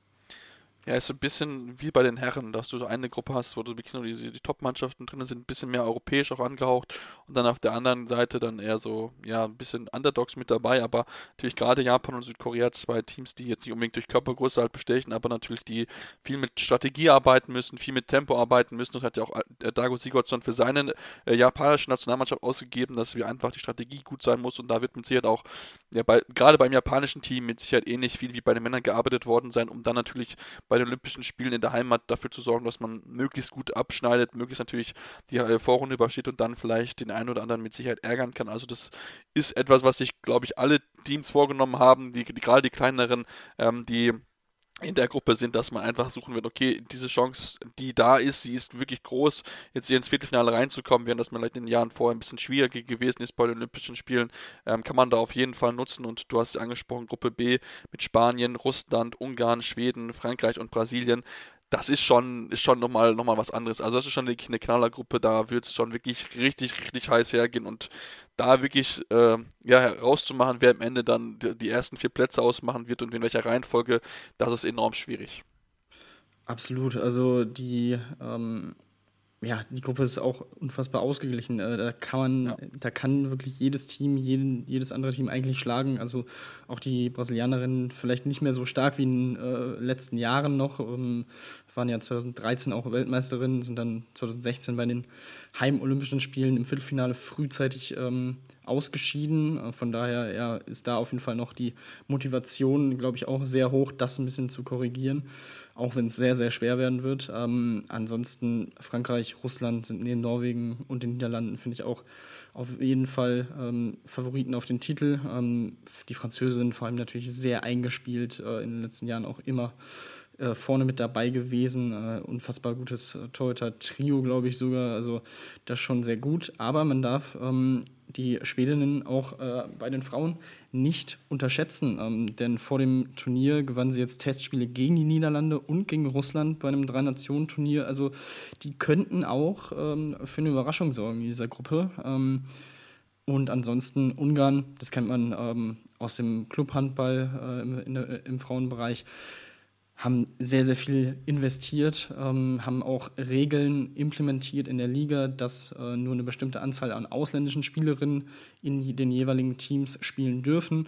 Ja, ist so ein bisschen wie bei den Herren, dass du so eine Gruppe hast, wo du wirklich nur die, die Top-Mannschaften drin sind, ein bisschen mehr europäisch auch angehaucht und dann auf der anderen Seite dann eher so, ja, ein bisschen Underdogs mit dabei, aber natürlich gerade Japan und Südkorea, zwei Teams, die jetzt nicht unbedingt durch Körpergröße halt bestechen, aber natürlich die viel mit Strategie arbeiten müssen, viel mit Tempo arbeiten müssen. Das hat ja auch äh, Dago Sigurdsson für seine äh, japanische Nationalmannschaft ausgegeben, dass wir einfach die Strategie gut sein muss und da wird mit Sicherheit auch, ja, bei, gerade beim japanischen Team mit Sicherheit ähnlich viel wie bei den Männern gearbeitet worden sein, um dann natürlich bei den Olympischen Spielen in der Heimat dafür zu sorgen, dass man möglichst gut abschneidet, möglichst natürlich die Vorrunde übersteht und dann vielleicht den einen oder anderen mit Sicherheit ärgern kann. Also das ist etwas, was sich, glaube ich, alle Teams vorgenommen haben, die, die gerade die kleineren, ähm, die in der Gruppe sind, dass man einfach suchen wird, okay, diese Chance, die da ist, sie ist wirklich groß, jetzt hier ins Viertelfinale reinzukommen, während das man vielleicht in den Jahren vorher ein bisschen schwieriger gewesen ist bei den Olympischen Spielen, ähm, kann man da auf jeden Fall nutzen und du hast es angesprochen, Gruppe B mit Spanien, Russland, Ungarn, Schweden, Frankreich und Brasilien. Das ist schon, ist schon nochmal noch mal was anderes. Also das ist schon wirklich eine Knallergruppe, da wird es schon wirklich richtig, richtig heiß hergehen und da wirklich äh, ja, herauszumachen, wer am Ende dann die, die ersten vier Plätze ausmachen wird und in welcher Reihenfolge, das ist enorm schwierig. Absolut, also die ähm, ja, die Gruppe ist auch unfassbar ausgeglichen. Äh, da kann man, ja. da kann wirklich jedes Team, jeden, jedes andere Team eigentlich schlagen. Also auch die Brasilianerinnen vielleicht nicht mehr so stark wie in den äh, letzten Jahren noch. Ähm, waren ja zwanzig dreizehn auch Weltmeisterin, sind dann zwanzig sechzehn bei den Heimolympischen Spielen im Viertelfinale frühzeitig ähm, ausgeschieden. Von daher ja, ist da auf jeden Fall noch die Motivation, glaube ich, auch sehr hoch, das ein bisschen zu korrigieren, auch wenn es sehr, sehr schwer werden wird. Ähm, ansonsten Frankreich, Russland sind neben Norwegen und den Niederlanden, finde ich, auch auf jeden Fall ähm, Favoriten auf den Titel. Ähm, die Französinnen vor allem natürlich sehr eingespielt, äh, in den letzten Jahren auch immer äh, vorne mit dabei gewesen. Äh, unfassbar gutes äh, Torhüter-Trio, glaube ich sogar. Also das schon sehr gut. Aber man darf ähm, die Schwedinnen auch äh, bei den Frauen nicht unterschätzen. Ähm, denn vor dem Turnier gewannen sie jetzt Testspiele gegen die Niederlande und gegen Russland bei einem Drei-Nationen-Turnier. Also die könnten auch ähm, für eine Überraschung sorgen in dieser Gruppe. Ähm, und ansonsten Ungarn, das kennt man ähm, aus dem Clubhandball äh, im, in, im Frauenbereich, haben sehr, sehr viel investiert, ähm, haben auch Regeln implementiert in der Liga, dass äh, nur eine bestimmte Anzahl an ausländischen Spielerinnen in den jeweiligen Teams spielen dürfen.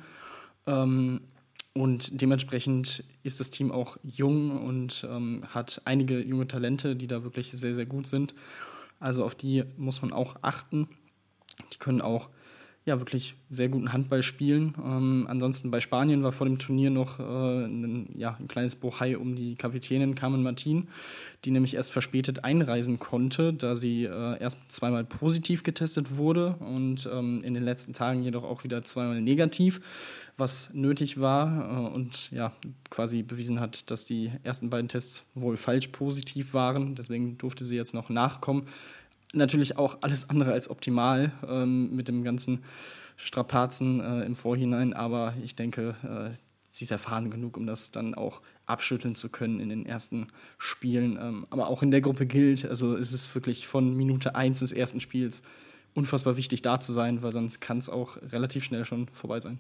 Ähm, und dementsprechend ist das Team auch jung und ähm, hat einige junge Talente, die da wirklich sehr, sehr gut sind. Also auf die muss man auch achten. Die können auch ja, wirklich sehr guten Handball spielen. Ähm, ansonsten bei Spanien war vor dem Turnier noch äh, ein, ja, ein kleines Bohai um die Kapitänin Carmen Martin, die nämlich erst verspätet einreisen konnte, da sie äh, erst zweimal positiv getestet wurde und ähm, in den letzten Tagen jedoch auch wieder zweimal negativ, was nötig war äh, und ja, quasi bewiesen hat, dass die ersten beiden Tests wohl falsch positiv waren. Deswegen durfte sie jetzt noch nachkommen. Natürlich auch alles andere als optimal ähm, mit dem ganzen Strapazen äh, im Vorhinein, aber ich denke, äh, sie ist erfahren genug, um das dann auch abschütteln zu können in den ersten Spielen. Ähm, aber auch in der Gruppe gilt, also es ist wirklich von Minute eins des ersten Spiels unfassbar wichtig, da zu sein, weil sonst kann es auch relativ schnell schon vorbei sein.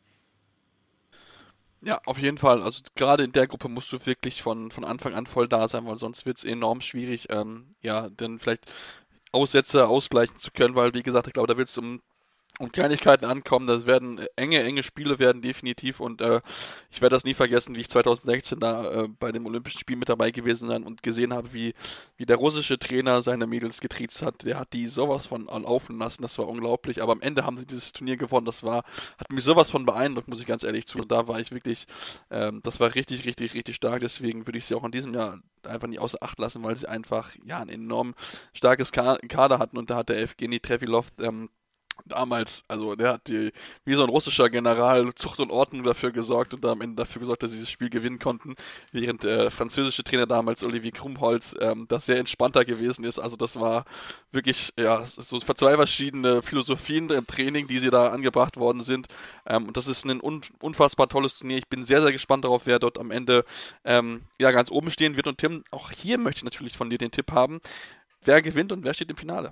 Ja, auf jeden Fall. Also gerade in der Gruppe musst du wirklich von, von Anfang an voll da sein, weil sonst wird es enorm schwierig, ähm, ja, denn vielleicht Aussätze ausgleichen zu können, weil, wie gesagt, ich glaube, da wird es um, um Kleinigkeiten ankommen. Das werden enge, enge Spiele werden definitiv und äh, ich werde das nie vergessen, wie ich zwanzig sechzehn da äh, bei dem Olympischen Spiel mit dabei gewesen bin und gesehen habe, wie, wie der russische Trainer seine Mädels getriezt hat. Der hat die sowas von laufen lassen, das war unglaublich, aber am Ende haben sie dieses Turnier gewonnen. Das war, hat mich sowas von beeindruckt, muss ich ganz ehrlich zu. Da war ich wirklich, ähm, das war richtig, richtig, richtig stark. Deswegen würde ich sie auch in diesem Jahr einfach nicht außer Acht lassen, weil sie einfach ja ein enorm starkes Kader hatten und da hat der Evgeny Trevilov ähm, damals, also der hat die, wie so ein russischer General, Zucht und Ordnung dafür gesorgt und da am Ende dafür gesorgt, dass sie dieses Spiel gewinnen konnten, während der französische Trainer damals, Olivier Krumholz, ähm, das sehr entspannter gewesen ist. Also das war wirklich, ja, so zwei verschiedene Philosophien im Training, die sie da angebracht worden sind. Ähm, und das ist ein un- unfassbar tolles Turnier. Ich bin sehr, sehr gespannt darauf, wer dort am Ende ähm, ja ganz oben stehen wird. Und Tim, auch hier möchte ich natürlich von dir den Tipp haben, wer gewinnt und wer steht im Finale?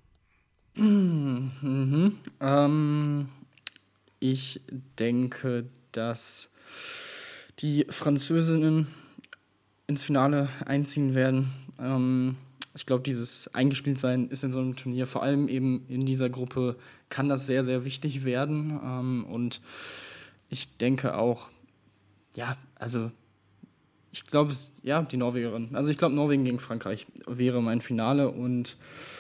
Mhm. Ähm, ich denke, dass die Französinnen ins Finale einziehen werden. Ähm, ich glaube, dieses Eingespieltsein ist in so einem Turnier, vor allem eben in dieser Gruppe, kann das sehr, sehr wichtig werden. Ähm, und ich denke auch, ja, also ich glaube, es, ja, die Norwegerin. Also ich glaube, Norwegen gegen Frankreich wäre mein Finale und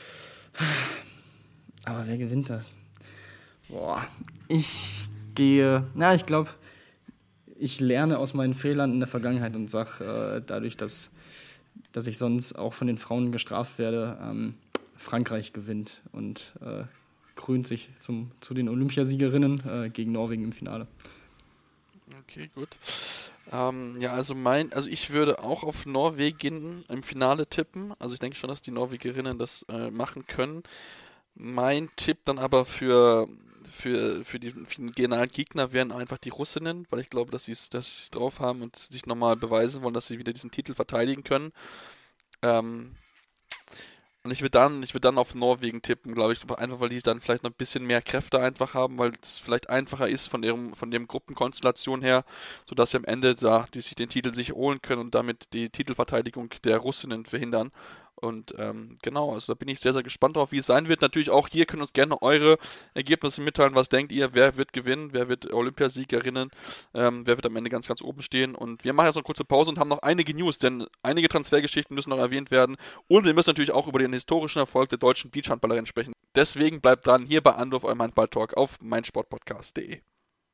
aber wer gewinnt das? Boah, ich gehe, na, ich glaube, ich lerne aus meinen Fehlern in der Vergangenheit und sage, äh, dadurch, dass, dass ich sonst auch von den Frauen gestraft werde, ähm, Frankreich gewinnt und äh, krönt sich zum, zu den Olympiasiegerinnen äh, gegen Norwegen im Finale. Okay, gut. Ähm, ja, also mein, also ich würde auch auf Norwegen im Finale tippen. Also ich denke schon, dass die Norwegerinnen das äh, machen können. Mein Tipp dann aber für, für, für, die, für den generalen Gegner wären einfach die Russinnen, weil ich glaube, dass sie es dass sie's drauf haben und sich nochmal beweisen wollen, dass sie wieder diesen Titel verteidigen können. Ähm, und ich würde dann, ich würde dann auf Norwegen tippen, glaube ich, einfach weil die dann vielleicht noch ein bisschen mehr Kräfte einfach haben, weil es vielleicht einfacher ist von ihrem, von dem Gruppenkonstellation her, sodass sie am Ende da, die sich den Titel sich holen können und damit die Titelverteidigung der Russinnen verhindern. Und ähm, genau, also da bin ich sehr, sehr gespannt drauf, wie es sein wird. Natürlich auch hier könnt ihr uns gerne eure Ergebnisse mitteilen. Was denkt ihr, wer wird gewinnen, wer wird Olympiasiegerinnen, ähm, wer wird am Ende ganz, ganz oben stehen. Und wir machen jetzt noch eine kurze Pause und haben noch einige News, denn einige Transfergeschichten müssen noch erwähnt werden. Und wir müssen natürlich auch über den historischen Erfolg der deutschen Beachhandballerin sprechen. Deswegen bleibt dran, hier bei Anwurf, eurem Handball-Talk auf meinsportpodcast punkt de.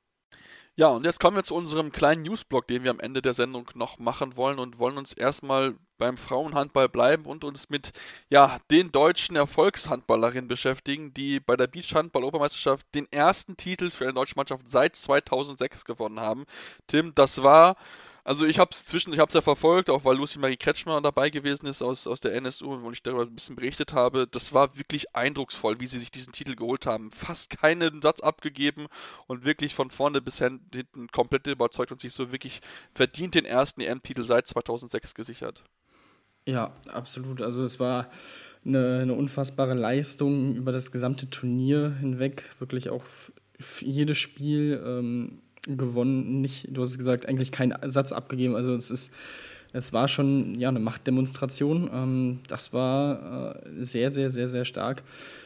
Ja, und jetzt kommen wir zu unserem kleinen Newsblock, den wir am Ende der Sendung noch machen wollen und wollen uns erstmal beim Frauenhandball bleiben und uns mit ja, den deutschen Erfolgshandballerinnen beschäftigen, die bei der Beachhandball-Europameisterschaft den ersten Titel für eine deutsche Mannschaft seit zweitausendsechs gewonnen haben. Tim, das war... Also ich habe es zwischen, ich habe es ja verfolgt, auch weil Lucy Marie Kretschmer dabei gewesen ist aus, aus der N S U, wo ich darüber ein bisschen berichtet habe. Das war wirklich eindrucksvoll, wie sie sich diesen Titel geholt haben. Fast keinen Satz abgegeben und wirklich von vorne bis hinten komplett überzeugt und sich so wirklich verdient den ersten E M-Titel seit zweitausendsechs gesichert. Ja, absolut. Also es war eine, eine unfassbare Leistung über das gesamte Turnier hinweg. Wirklich auch f- jedes Spiel ähm, gewonnen. Nicht, du hast es gesagt, eigentlich keinen Satz abgegeben. Also es ist, es war schon ja, eine Machtdemonstration. Ähm, das war äh, sehr, sehr, sehr, sehr stark.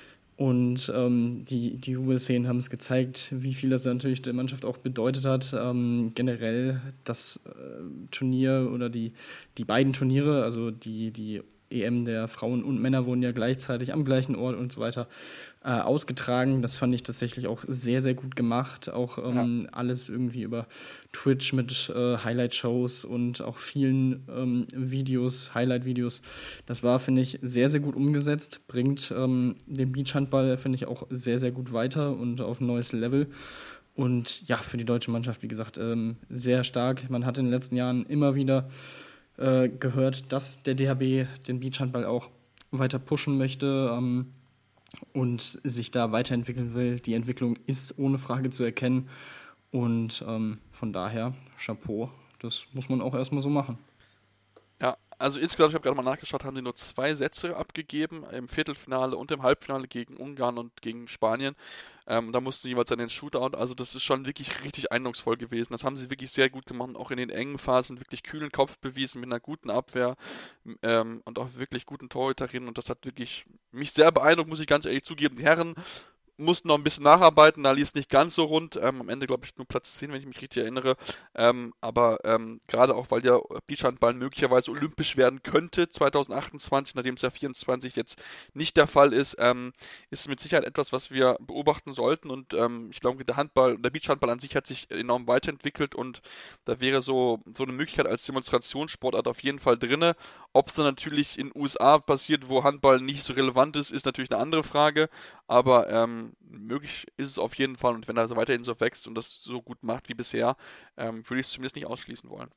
Und ähm, die, die Jubelszenen haben es gezeigt, wie viel das natürlich der Mannschaft auch bedeutet hat. Ähm, generell das äh, Turnier oder die, die beiden Turniere, also die, die E M der Frauen und Männer wurden ja gleichzeitig am gleichen Ort und so weiter äh, ausgetragen. Das fand ich tatsächlich auch sehr, sehr gut gemacht. Auch ähm, ja. alles irgendwie über Twitch mit äh, Highlight-Shows und auch vielen ähm, Videos, Highlight-Videos. Das war, finde ich, sehr, sehr gut umgesetzt. Bringt ähm, den Beachhandball, finde ich, auch sehr, sehr gut weiter und auf ein neues Level. Und ja, für die deutsche Mannschaft, wie gesagt, ähm, sehr stark. Man hat in den letzten Jahren immer wieder äh, gehört, dass der D H B den Beachhandball auch weiter pushen möchte ähm, und sich da weiterentwickeln will. Die Entwicklung ist ohne Frage zu erkennen. Und ähm, von daher, Chapeau, das muss man auch erstmal so machen. Ja, also insgesamt, ich habe gerade mal nachgeschaut, haben sie nur zwei Sätze abgegeben, im Viertelfinale und im Halbfinale gegen Ungarn und gegen Spanien. Ähm, da mussten sie jeweils an den Shootout, also das ist schon wirklich richtig eindrucksvoll gewesen. Das haben sie wirklich sehr gut gemacht, auch in den engen Phasen wirklich kühlen Kopf bewiesen, mit einer guten Abwehr ähm, und auch wirklich guten Torhüterinnen. Und das hat wirklich mich sehr beeindruckt, muss ich ganz ehrlich zugeben. Die Herren mussten noch ein bisschen nacharbeiten, da lief es nicht ganz so rund. Ähm, am Ende, glaube ich, nur Platz zehn, wenn ich mich richtig erinnere. Ähm, aber ähm, gerade auch, weil ja Beachhandball möglicherweise olympisch werden könnte, zweitausendachtundzwanzig, nachdem es ja vierundzwanzig jetzt nicht der Fall ist, ähm, ist mit Sicherheit etwas, was wir beobachten sollten. Und ähm, ich glaube, der Handball, der Beachhandball an sich hat sich enorm weiterentwickelt und da wäre so, so eine Möglichkeit als Demonstrationssportart auf jeden Fall drin. Ob es dann natürlich in den U S A passiert, wo Handball nicht so relevant ist, ist natürlich eine andere Frage. Aber ähm, möglich ist es auf jeden Fall, und wenn er so weiterhin so wächst und das so gut macht wie bisher, ähm, würde ich es zumindest nicht ausschließen wollen.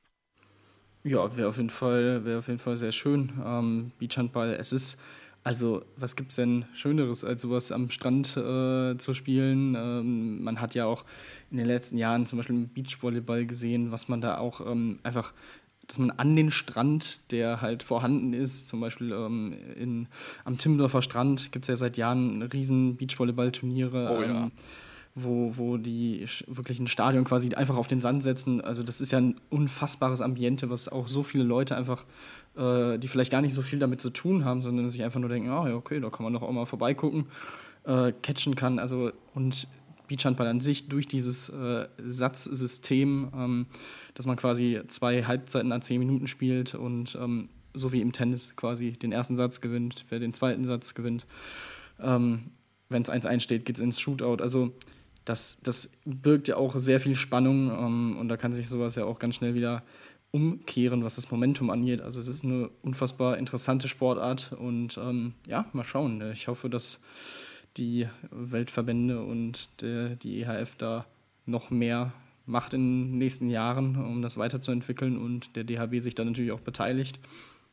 Ja, wäre auf jeden Fall, wäre auf jeden Fall sehr schön. Ähm, Beachhandball, es ist, also was gibt es denn Schöneres, als sowas am Strand äh, zu spielen? Ähm, man hat ja auch in den letzten Jahren zum Beispiel im Beachvolleyball gesehen, was man da auch ähm, einfach, dass man an den Strand, der halt vorhanden ist, zum Beispiel ähm, in, am Timmendorfer Strand gibt es ja seit Jahren riesen Beachvolleyball-Turniere, Oh ja. ähm, wo, wo die wirklich ein Stadion quasi einfach auf den Sand setzen. Also das ist ja ein unfassbares Ambiente, was auch so viele Leute einfach, äh, die vielleicht gar nicht so viel damit zu tun haben, sondern sich einfach nur denken, ah ja, okay, da kann man doch auch mal vorbeigucken, äh, catchen kann. Also und Beachhandball an sich durch dieses äh, Satzsystem, ähm, dass man quasi zwei Halbzeiten an zehn Minuten spielt und ähm, so wie im Tennis quasi den ersten Satz gewinnt, wer den zweiten Satz gewinnt. Ähm, wenn es eins eins steht, geht es ins Shootout. Also das, das birgt ja auch sehr viel Spannung ähm, und da kann sich sowas ja auch ganz schnell wieder umkehren, was das Momentum angeht. Also es ist eine unfassbar interessante Sportart und ähm, ja, mal schauen. Ich hoffe, dass die Weltverbände und der, die E H F da noch mehr macht in den nächsten Jahren, um das weiterzuentwickeln und der D H B sich da natürlich auch beteiligt.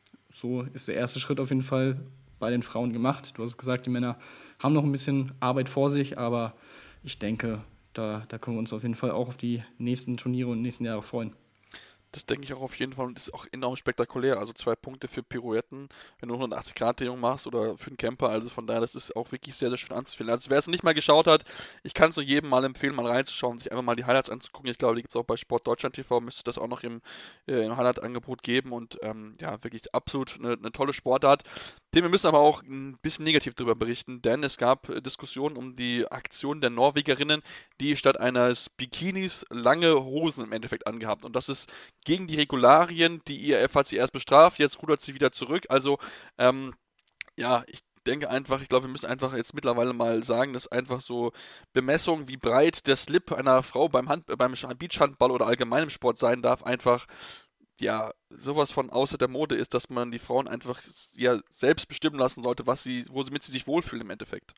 So ist der erste Schritt auf jeden Fall bei den Frauen gemacht. Du hast gesagt, die Männer haben noch ein bisschen Arbeit vor sich, aber ich denke, da, da können wir uns auf jeden Fall auch auf die nächsten Turniere und nächsten Jahre freuen. Das denke ich auch auf jeden Fall und ist auch enorm spektakulär. Also zwei Punkte für Pirouetten, wenn du hundertachtzig-Grad-Drehung machst oder für einen Camper. Also von daher, das ist auch wirklich sehr, sehr schön anzufühlen. Also wer es noch nicht mal geschaut hat, ich kann es nur jedem mal empfehlen, mal reinzuschauen, sich einfach mal die Highlights anzugucken. Ich glaube, die gibt es auch bei Sport Deutschland T V, müsste das auch noch im, äh, im Highlight-Angebot geben und ähm, ja, wirklich absolut eine, eine tolle Sportart. Dem wir müssen aber auch ein bisschen negativ darüber berichten, denn es gab äh, Diskussionen um die Aktion der Norwegerinnen, die statt eines Bikinis lange Hosen im Endeffekt angehabt. Und das ist gegen die Regularien. Die I A F hat sie erst bestraft, jetzt rudert sie wieder zurück. Also, ähm, ja, ich denke einfach, ich glaube, wir müssen einfach jetzt mittlerweile mal sagen, dass einfach so Bemessung, wie breit der Slip einer Frau beim, Hand, beim Beachhandball oder allgemeinem Sport sein darf, einfach ja, sowas von außer der Mode ist, dass man die Frauen einfach ja selbst bestimmen lassen sollte, was sie, womit sie sich wohlfühlen im Endeffekt.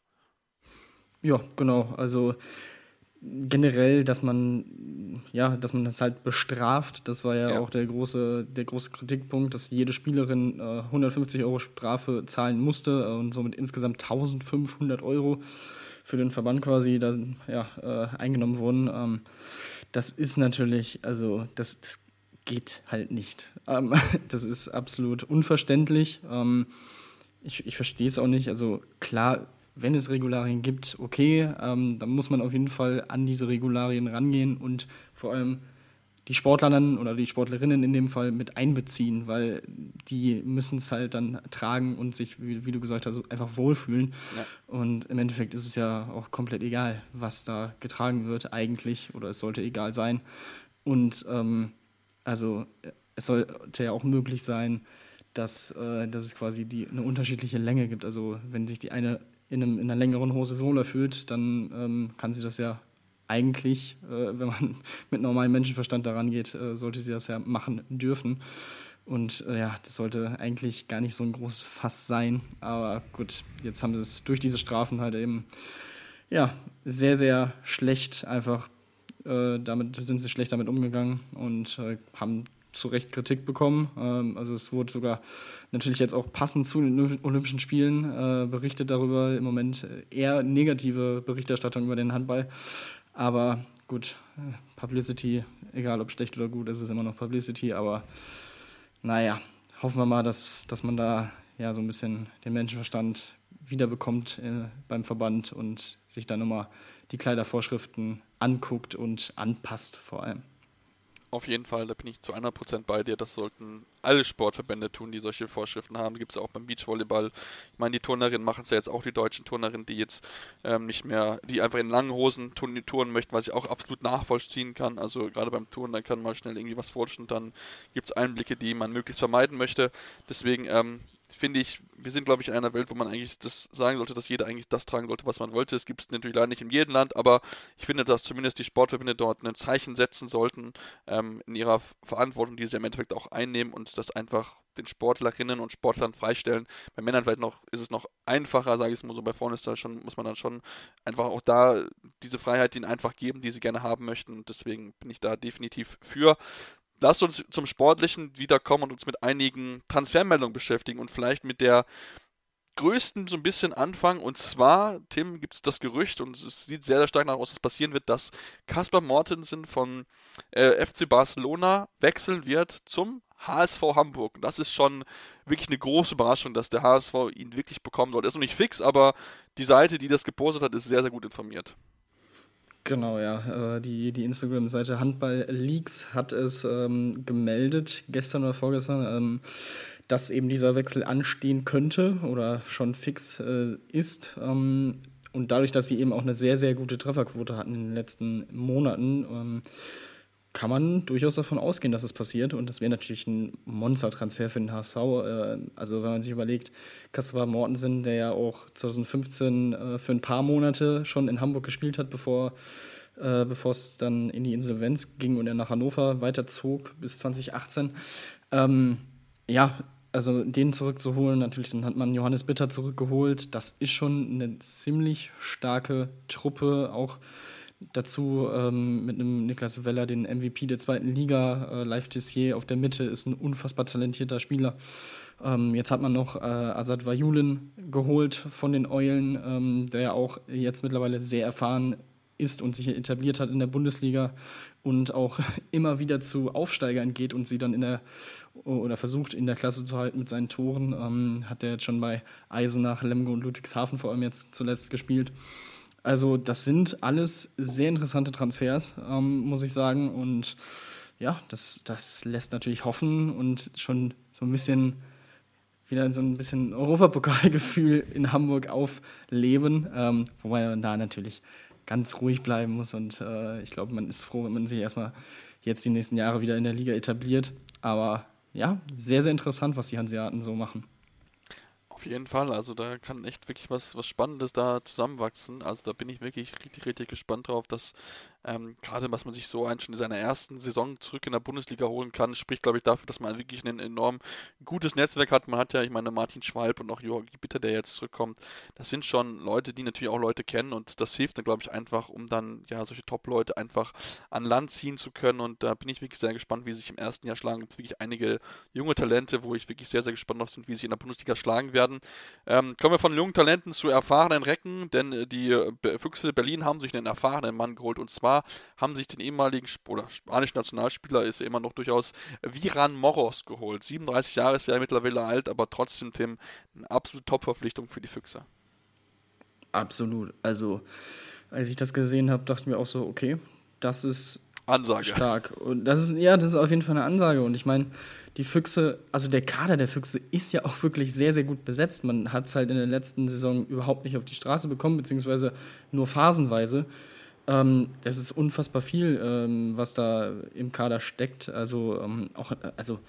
Ja, genau. Also generell, dass man, ja, dass man das halt bestraft, das war ja, ja. auch der große, der große Kritikpunkt, dass jede Spielerin äh, hundertfünfzig Euro Strafe zahlen musste äh, und somit insgesamt eintausendfünfhundert Euro für den Verband quasi dann ja, äh, eingenommen wurden. Ähm, das ist natürlich, also das, das geht halt nicht. Ähm, das ist absolut unverständlich. Ähm, ich ich verstehe es auch nicht. Also klar, wenn es Regularien gibt, okay, ähm, dann muss man auf jeden Fall an diese Regularien rangehen und vor allem die Sportler dann oder die Sportlerinnen in dem Fall mit einbeziehen, weil die müssen es halt dann tragen und sich, wie, wie du gesagt hast, einfach wohlfühlen. Ja. Und im Endeffekt ist es ja auch komplett egal, was da getragen wird eigentlich, oder es sollte egal sein. Und ähm, also es sollte ja auch möglich sein, dass, äh, dass es quasi die, eine unterschiedliche Länge gibt. Also wenn sich die eine in, einem, in einer längeren Hose wohler fühlt, dann ähm, kann sie das ja eigentlich, äh, wenn man mit normalem Menschenverstand daran geht, äh, sollte sie das ja machen dürfen. Und äh, ja, das sollte eigentlich gar nicht so ein großes Fass sein. Aber gut, jetzt haben sie es durch diese Strafen halt eben ja, sehr, sehr schlecht einfach, äh, damit sind sie schlecht damit umgegangen und äh, haben zu Recht Kritik bekommen. Ähm, also es wurde sogar natürlich jetzt auch passend zu den Olympischen Spielen äh, berichtet darüber. Im Moment eher negative Berichterstattung über den Handball. Aber gut, Publicity, egal ob schlecht oder gut, ist es immer noch Publicity. Aber naja, hoffen wir mal, dass, dass man da ja so ein bisschen den Menschenverstand wiederbekommt äh, beim Verband und sich dann nochmal die Kleidervorschriften anguckt und anpasst vor allem. Auf jeden Fall, da bin ich zu hundert Prozent bei dir. Das sollten alle Sportverbände tun, die solche Vorschriften haben. Die gibt es auch beim Beachvolleyball. Ich meine, die Turnerinnen machen es ja jetzt auch, die deutschen Turnerinnen, die jetzt ähm, nicht mehr, die einfach in langen Hosen touren möchten, was ich auch absolut nachvollziehen kann. Also gerade beim Touren, dann kann man schnell irgendwie was forschen und dann gibt es Einblicke, die man möglichst vermeiden möchte. Deswegen ähm, finde ich, wir sind, glaube ich, in einer Welt, wo man eigentlich das sagen sollte, dass jeder eigentlich das tragen sollte, was man wollte. Es gibt es natürlich leider nicht in jedem Land, aber ich finde, dass zumindest die Sportverbände dort ein Zeichen setzen sollten ähm, in ihrer Verantwortung, die sie im Endeffekt auch einnehmen und das einfach den Sportlerinnen und Sportlern freistellen. Bei Männern vielleicht noch ist es noch einfacher, sage ich es mal so, bei Frauen ist da schon, muss man dann schon einfach auch da diese Freiheit ihnen einfach geben, die sie gerne haben möchten und deswegen bin ich da definitiv für. Lasst uns zum Sportlichen wiederkommen und uns mit einigen Transfermeldungen beschäftigen und vielleicht mit der größten so ein bisschen anfangen. Und zwar, Tim, gibt es das Gerücht und es sieht sehr, sehr stark nach aus, dass passieren wird, dass Kasper Mortensen von äh, F C Barcelona wechseln wird zum H S V Hamburg. Und das ist schon wirklich eine große Überraschung, dass der H S V ihn wirklich bekommen soll. Das ist noch nicht fix, aber die Seite, die das gepostet hat, ist sehr, sehr gut informiert. Genau, ja. Äh, die, die Instagram-Seite Handball Leaks hat es ähm, gemeldet, gestern oder vorgestern, ähm, dass eben dieser Wechsel anstehen könnte oder schon fix äh, ist. Ähm, und dadurch, dass sie eben auch eine sehr, sehr gute Trefferquote hatten in den letzten Monaten, ähm, kann man durchaus davon ausgehen, dass es passiert. Und das wäre natürlich ein Monstertransfer für den H S V. Äh, also wenn man sich überlegt, Kasper Mortensen, der ja auch zwanzig fünfzehn äh, für ein paar Monate schon in Hamburg gespielt hat, bevor äh, bevor es dann in die Insolvenz ging und er nach Hannover weiterzog bis zwanzig achtzehn. Ähm, ja, also den zurückzuholen, natürlich, dann hat man Johannes Bitter zurückgeholt. Das ist schon eine ziemlich starke Truppe, auch dazu ähm, mit einem Niklas Weller, den M V P der zweiten Liga. Äh, Live Tessier auf der Mitte ist ein unfassbar talentierter Spieler. Ähm, jetzt hat man noch äh, Azad Vajulin geholt von den Eulen, ähm, der ja auch jetzt mittlerweile sehr erfahren ist und sich etabliert hat in der Bundesliga und auch immer wieder zu Aufsteigern geht und sie dann in der oder versucht in der Klasse zu halten mit seinen Toren. Ähm, hat er jetzt schon bei Eisenach, Lemgo und Ludwigshafen vor allem jetzt zuletzt gespielt. Also das sind alles sehr interessante Transfers, ähm, muss ich sagen. Und ja, das, das lässt natürlich hoffen und schon so ein bisschen wieder so ein bisschen Europapokalgefühl in Hamburg aufleben, ähm, wobei man da natürlich ganz ruhig bleiben muss und äh, ich glaube, man ist froh, wenn man sich erstmal jetzt die nächsten Jahre wieder in der Liga etabliert, aber ja, sehr, sehr interessant, was die Hanseaten so machen. Auf jeden Fall, also da kann echt wirklich was, was Spannendes da zusammenwachsen. Also da bin ich wirklich richtig, richtig gespannt drauf, dass ähm, gerade was man sich so ein schon in seiner ersten Saison zurück in der Bundesliga holen kann, spricht, glaube ich, dafür, dass man wirklich ein enorm gutes Netzwerk hat. Man hat ja, ich meine, Martin Schwalb und auch Jorgi Bitter, der jetzt zurückkommt. Das sind schon Leute, die natürlich auch Leute kennen und das hilft dann, glaube ich, einfach, um dann ja solche Top-Leute einfach an Land ziehen zu können. Und da bin ich wirklich sehr gespannt, wie sie sich im ersten Jahr schlagen. Es gibt wirklich einige junge Talente, wo ich wirklich sehr, sehr gespannt drauf bin, wie sie in der Bundesliga schlagen werden. Ähm, kommen wir von jungen Talenten zu erfahrenen Recken, denn äh, die äh, Füchse Berlin haben sich einen erfahrenen Mann geholt und zwar haben sich den ehemaligen Sp- oder spanischen Nationalspieler, ist ja immer noch durchaus Viran Moros geholt. siebenunddreißig Jahre ist er mittlerweile alt, aber trotzdem, Tim, eine absolute Top-Verpflichtung für die Füchse. Absolut. Also, als ich das gesehen habe, dachte ich mir auch so, okay, das ist Ansage. Stark. Und das ist, ja, das ist auf jeden Fall eine Ansage. Und ich meine, die Füchse, also der Kader der Füchse ist ja auch wirklich sehr, sehr gut besetzt. Man hat es halt in der letzten Saison überhaupt nicht auf die Straße bekommen, beziehungsweise nur phasenweise. Ähm, das ist unfassbar viel, ähm, was da im Kader steckt. Also ähm, auch, also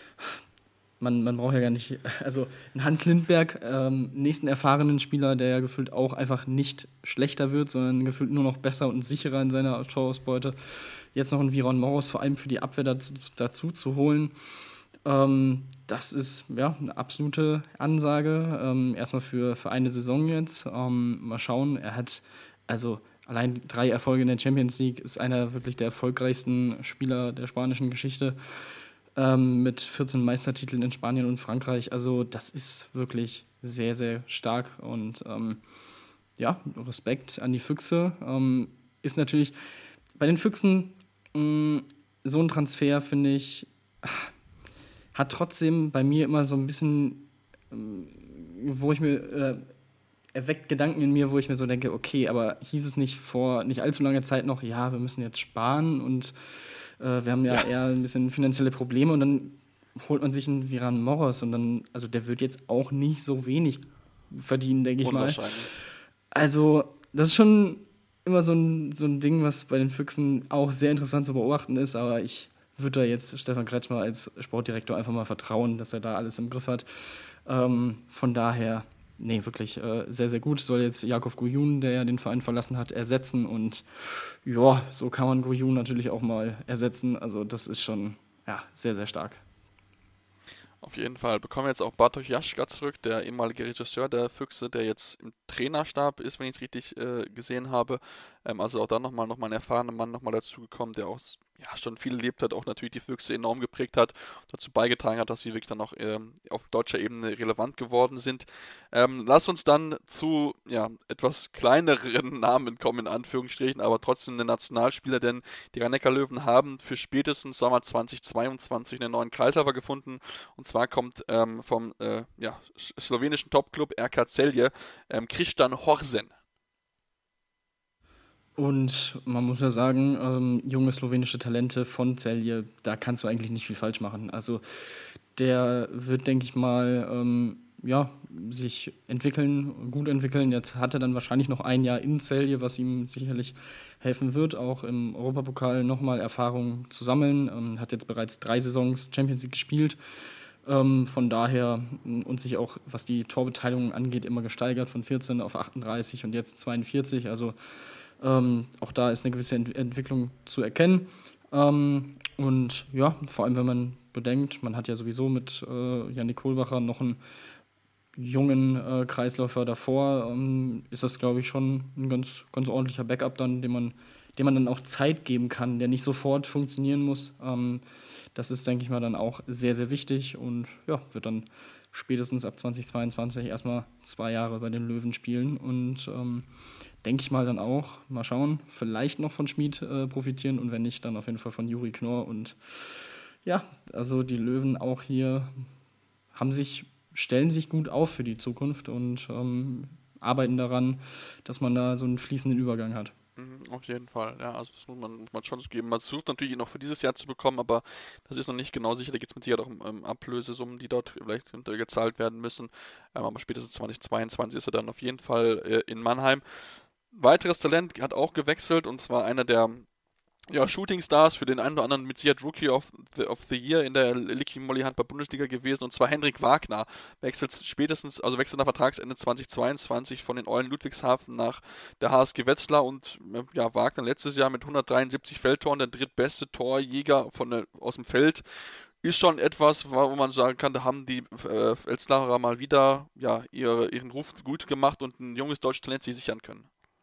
man, man braucht ja gar nicht, also ein Hans Lindberg, ähm, nächsten erfahrenen Spieler, der ja gefühlt auch einfach nicht schlechter wird, sondern gefühlt nur noch besser und sicherer in seiner Torausbeute. Jetzt noch ein Viran Moros vor allem für die Abwehr dazu, dazu zu holen, ähm, das ist ja eine absolute Ansage. Ähm, erstmal für, für eine Saison jetzt. Ähm, mal schauen, er hat also allein drei Erfolge in der Champions League, ist einer wirklich der erfolgreichsten Spieler der spanischen Geschichte. Ähm, mit vierzehn Meistertiteln in Spanien und Frankreich. Also das ist wirklich sehr, sehr stark und ähm, ja, Respekt an die Füchse. Ähm, ist natürlich bei den Füchsen mh, so ein Transfer, finde ich, hat trotzdem bei mir immer so ein bisschen, ähm, wo ich mir, äh, erweckt Gedanken in mir, wo ich mir so denke, okay, aber hieß es nicht vor nicht allzu langer Zeit noch, ja, wir müssen jetzt sparen und äh, wir haben ja, ja eher ein bisschen finanzielle Probleme und dann holt man sich einen Viran Moros und dann, also der wird jetzt auch nicht so wenig verdienen, denke ich mal. Also das ist schon immer so ein, so ein Ding, was bei den Füchsen auch sehr interessant zu beobachten ist, aber ich würde da jetzt Stefan Kretschmer als Sportdirektor einfach mal vertrauen, dass er da alles im Griff hat. Ähm, von daher, nee, wirklich äh, sehr, sehr gut. Soll jetzt Jakov Guyun, der ja den Verein verlassen hat, ersetzen und ja, so kann man Guyun natürlich auch mal ersetzen. Also das ist schon ja, sehr, sehr stark. Auf jeden Fall. Bekommen wir jetzt auch Bartosz Jaschka zurück, der ehemalige Regisseur der Füchse, der jetzt im Trainerstab ist, wenn ich es richtig äh, gesehen habe. Ähm, also auch da nochmal noch mal ein erfahrener Mann nochmal dazugekommen, der auch ja, schon viel erlebt hat, auch natürlich die Füchse enorm geprägt hat, dazu beigetragen hat, dass sie wirklich dann auch ähm, auf deutscher Ebene relevant geworden sind. Ähm, lass uns dann zu ja, etwas kleineren Namen kommen, in Anführungsstrichen, aber trotzdem eine Nationalspieler, denn die Rhein-Neckar-Löwen haben für spätestens Sommer zweitausendzweiundzwanzig einen neuen Kreisläufer gefunden. Und zwar kommt ähm, vom äh, ja, slowenischen Topclub R K Celje ähm, Krištof Horsen. Und man muss ja sagen, ähm, junge slowenische Talente von Celje, da kannst du eigentlich nicht viel falsch machen. Also der wird, denke ich mal, ähm, ja, sich entwickeln, gut entwickeln. Jetzt hat er dann wahrscheinlich noch ein Jahr in Celje, was ihm sicherlich helfen wird, auch im Europapokal nochmal Erfahrung zu sammeln. Ähm, hat jetzt bereits drei Saisons Champions League gespielt. Ähm, von daher und sich auch, was die Torbeteiligung angeht, immer gesteigert von vierzehn auf achtunddreißig und jetzt zweiundvierzig. Also Ähm, auch da ist eine gewisse Ent- Entwicklung zu erkennen. Ähm, und ja, vor allem wenn man bedenkt, man hat ja sowieso mit äh, Yannick Kohlbacher noch einen jungen äh, Kreisläufer davor, ähm, ist das, glaube ich, schon ein ganz, ganz ordentlicher Backup dann, dem man, dem man dann auch Zeit geben kann, der nicht sofort funktionieren muss. Ähm, das ist, denke ich mal, dann auch sehr, sehr wichtig und ja, wird dann spätestens ab zweitausendzweiundzwanzig erstmal zwei Jahre bei den Löwen spielen und ähm, denke ich mal dann auch, mal schauen, vielleicht noch von Schmid äh, profitieren und wenn nicht, dann auf jeden Fall von Juri Knorr. Und ja, also die Löwen auch hier haben sich, stellen sich gut auf für die Zukunft und ähm, arbeiten daran, dass man da so einen fließenden Übergang hat. Auf jeden Fall, ja, also das muss man, muss man schon so geben. Man versucht natürlich noch für dieses Jahr zu bekommen, aber das ist noch nicht genau sicher. Da geht es mit Sicherheit auch um, um Ablösesummen, die dort vielleicht gezahlt werden müssen. Ähm, aber spätestens zweitausendzweiundzwanzig ist er dann auf jeden Fall äh, in Mannheim. Weiteres Talent hat auch gewechselt und zwar einer der ja, Shooting Stars, für den einen oder anderen mit Sicherheit Rookie of the, of the Year in der Licky Molly Handball-Bundesliga gewesen, und zwar Henrik Wagner. Wechselt spätestens, also wechselt nach Vertragsende zweitausendzweiundzwanzig von den Eulen Ludwigshafen nach der H S G Wetzlar, und ja, Wagner letztes Jahr mit hundertdreiundsiebzig Feldtoren, der drittbeste Torjäger von der, aus dem Feld. Ist schon etwas, wo man sagen kann, da haben die äh, Wetzlarer mal wieder ja, ihre, ihren Ruf gut gemacht und ein junges deutsches Talent sich sichern können.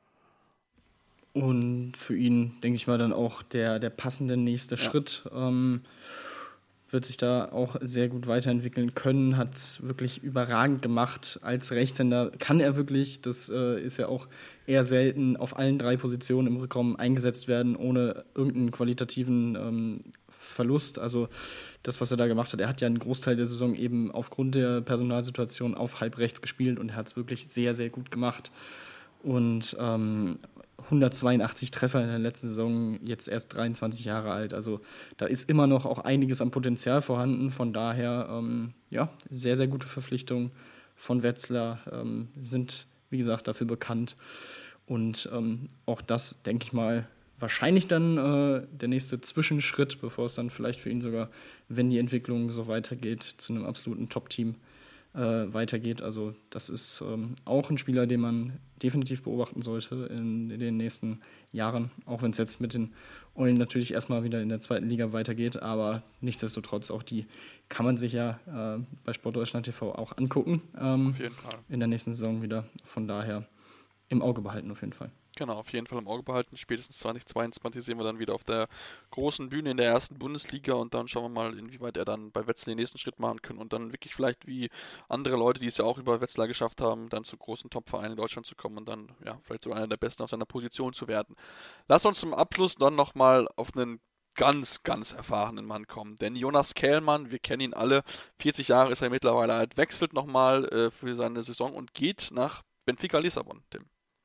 Und für ihn, denke ich mal, dann auch der, der passende nächste ja. Schritt. Ähm, wird sich da auch sehr gut weiterentwickeln können, hat es wirklich überragend gemacht. Als Rechtshänder kann er wirklich, das äh, ist ja auch eher selten, auf allen drei Positionen im Rückraum eingesetzt werden, ohne irgendeinen qualitativen ähm, Verlust. Also das, was er da gemacht hat, er hat ja einen Großteil der Saison eben aufgrund der Personalsituation auf halb rechts gespielt und er hat es wirklich sehr, sehr gut gemacht. Und ähm, hundertzweiundachtzig Treffer in der letzten Saison, jetzt erst dreiundzwanzig Jahre alt. Also da ist immer noch auch einiges an Potenzial vorhanden. Von daher, ähm, ja, sehr, sehr gute Verpflichtungen von Wetzlar, ähm, sind, wie gesagt, dafür bekannt. Und ähm, auch das, denke ich mal, wahrscheinlich dann äh, der nächste Zwischenschritt, bevor es dann vielleicht für ihn sogar, wenn die Entwicklung so weitergeht, zu einem absoluten Top-Team äh, weitergeht. Also das ist ähm, auch ein Spieler, den man definitiv beobachten sollte in, in den nächsten Jahren, auch wenn es jetzt mit den Eulen natürlich erstmal wieder in der zweiten Liga weitergeht, aber nichtsdestotrotz auch die kann man sich ja äh, bei Sportdeutschland T V auch angucken. Ähm, auf jeden Fall. In der nächsten Saison wieder. Von daher im Auge behalten auf jeden Fall. Genau, auf jeden Fall im Auge behalten. Spätestens zweitausendzweiundzwanzig sehen wir dann wieder auf der großen Bühne in der ersten Bundesliga und dann schauen wir mal, inwieweit er dann bei Wetzlar den nächsten Schritt machen kann und dann wirklich vielleicht wie andere Leute, die es ja auch über Wetzlar geschafft haben, dann zu großen Top-Vereinen in Deutschland zu kommen und dann ja vielleicht sogar einer der Besten auf seiner Position zu werden. Lass uns zum Abschluss dann nochmal auf einen ganz, ganz erfahrenen Mann kommen. Denn Jonas Kählmann, wir kennen ihn alle, vierzig Jahre ist er mittlerweile alt, wechselt nochmal äh, für seine Saison und geht nach Benfica Lissabon, Tim.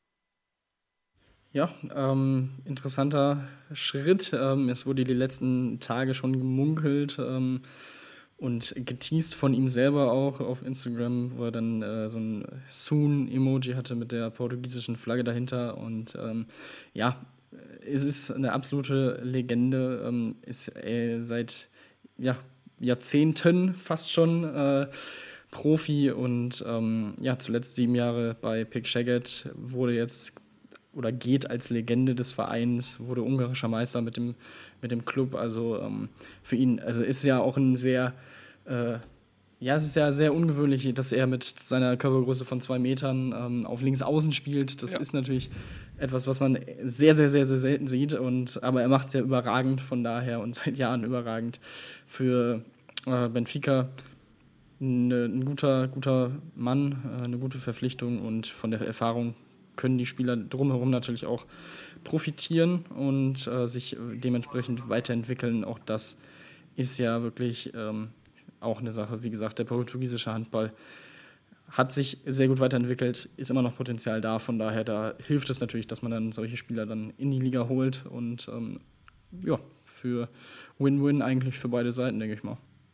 Ja, ähm, interessanter Schritt. Ähm, es wurde die letzten Tage schon gemunkelt ähm, und geteased von ihm selber auch auf Instagram, wo er dann äh, so ein Soon-Emoji hatte mit der portugiesischen Flagge dahinter. Und ähm, ja, es ist eine absolute Legende. Ähm, ist äh, seit ja, Jahrzehnten fast schon äh, Profi und ähm, ja, zuletzt sieben Jahre bei Pick Szeged, wurde jetzt oder geht als Legende des Vereins, wurde ungarischer Meister mit dem, mit dem Club, also ähm, für ihn, also ist ja auch ein sehr, äh, ja, es ist ja sehr ungewöhnlich, dass er mit seiner Körpergröße von zwei Metern ähm, auf links außen spielt, das ja. ist natürlich etwas, was man sehr, sehr, sehr, sehr selten sieht, und, aber er macht es ja überragend von daher und seit Jahren überragend für äh, Benfica. Eine, ein guter, guter Mann, äh, eine gute Verpflichtung und von der Erfahrung können die Spieler drumherum natürlich auch profitieren und äh, sich dementsprechend weiterentwickeln. Auch das ist ja wirklich ähm, auch eine Sache. Wie gesagt, der portugiesische Handball hat sich sehr gut weiterentwickelt, ist immer noch Potenzial da. Von daher, da hilft es natürlich, dass man dann solche Spieler dann in die Liga holt und ähm, ja, für Win-Win eigentlich für beide Seiten, denke ich mal.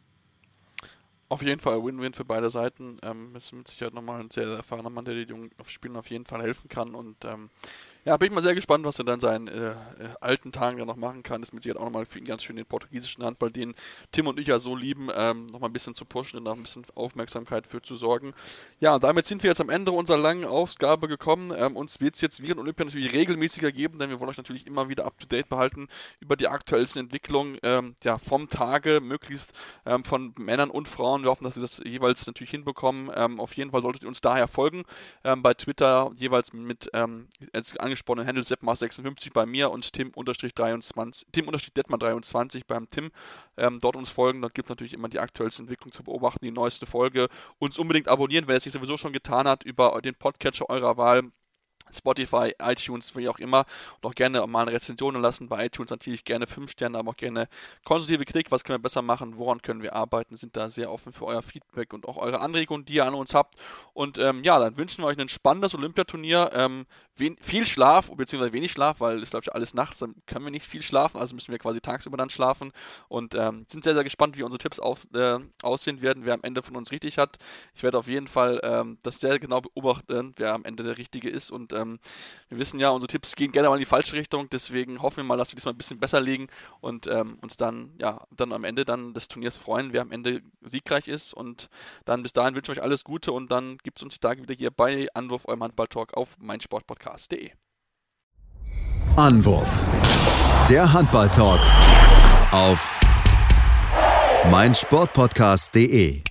Auf jeden Fall Win-Win für beide Seiten. Ähm, ist mit Sicherheit nochmal ein sehr, sehr erfahrener Mann, der den jungen Spielern auf jeden Fall helfen kann. Und ähm, ja, bin ich mal sehr gespannt, was er dann seinen äh, äh, alten Tagen dann noch machen kann. Ist mit Sicherheit auch nochmal für ihn ganz schön den portugiesischen Handball, den Tim und ich ja so lieben, ähm, nochmal ein bisschen zu pushen und da ein bisschen Aufmerksamkeit für zu sorgen. Ja, und damit sind wir jetzt am Ende unserer langen Ausgabe gekommen. Ähm, uns wird es jetzt während Olympia natürlich regelmäßiger geben, denn wir wollen euch natürlich immer wieder up-to-date behalten über die aktuellsten Entwicklungen ähm, ja, vom Tage, möglichst ähm, von Männern und Frauen. Wir hoffen, dass ihr das jeweils natürlich hinbekommen. Ähm, auf jeden Fall solltet ihr uns daher folgen. Ähm, bei Twitter jeweils mit ähm, als angesprochenen Handle Seppmar sechsundfünfzig bei mir und Tim-dreiundzwanzig, Tim-Detmar dreiundzwanzig beim Tim. Ähm, dort uns folgen, dort gibt es natürlich immer die aktuellste Entwicklung zu beobachten, die neueste Folge. Uns unbedingt abonnieren, wer es sich sowieso schon getan hat, über den Podcatcher eurer Wahl. Spotify, iTunes, wie auch immer, und auch gerne mal eine Rezension lassen. Bei iTunes natürlich gerne fünf Sterne, aber auch gerne konstruktive Kritik. Was können wir besser machen? Woran können wir arbeiten? Sind da sehr offen für euer Feedback und auch eure Anregungen, die ihr an uns habt. Und ähm, ja, dann wünschen wir euch ein spannendes Olympiaturnier. Ähm, wen- viel Schlaf, beziehungsweise wenig Schlaf, weil es läuft ja alles nachts, dann können wir nicht viel schlafen, also müssen wir quasi tagsüber dann schlafen. Und ähm, sind sehr, sehr gespannt, wie unsere Tipps auf, äh, aussehen werden, wer am Ende von uns richtig hat. Ich werde auf jeden Fall ähm, das sehr genau beobachten, wer am Ende der Richtige ist. Und ähm, wir wissen ja, unsere Tipps gehen gerne mal in die falsche Richtung, deswegen hoffen wir mal, dass wir diesmal ein bisschen besser liegen und ähm, uns dann, ja, dann am Ende dann des Turniers freuen, wer am Ende siegreich ist. Und dann bis dahin wünsche ich euch alles Gute und dann gibt es uns die Tage wieder hier bei Anwurf, eurem Handball-Talk auf meinsportpodcast punkt de. Anwurf. Der Handball-Talk auf meinsportpodcast punkt de.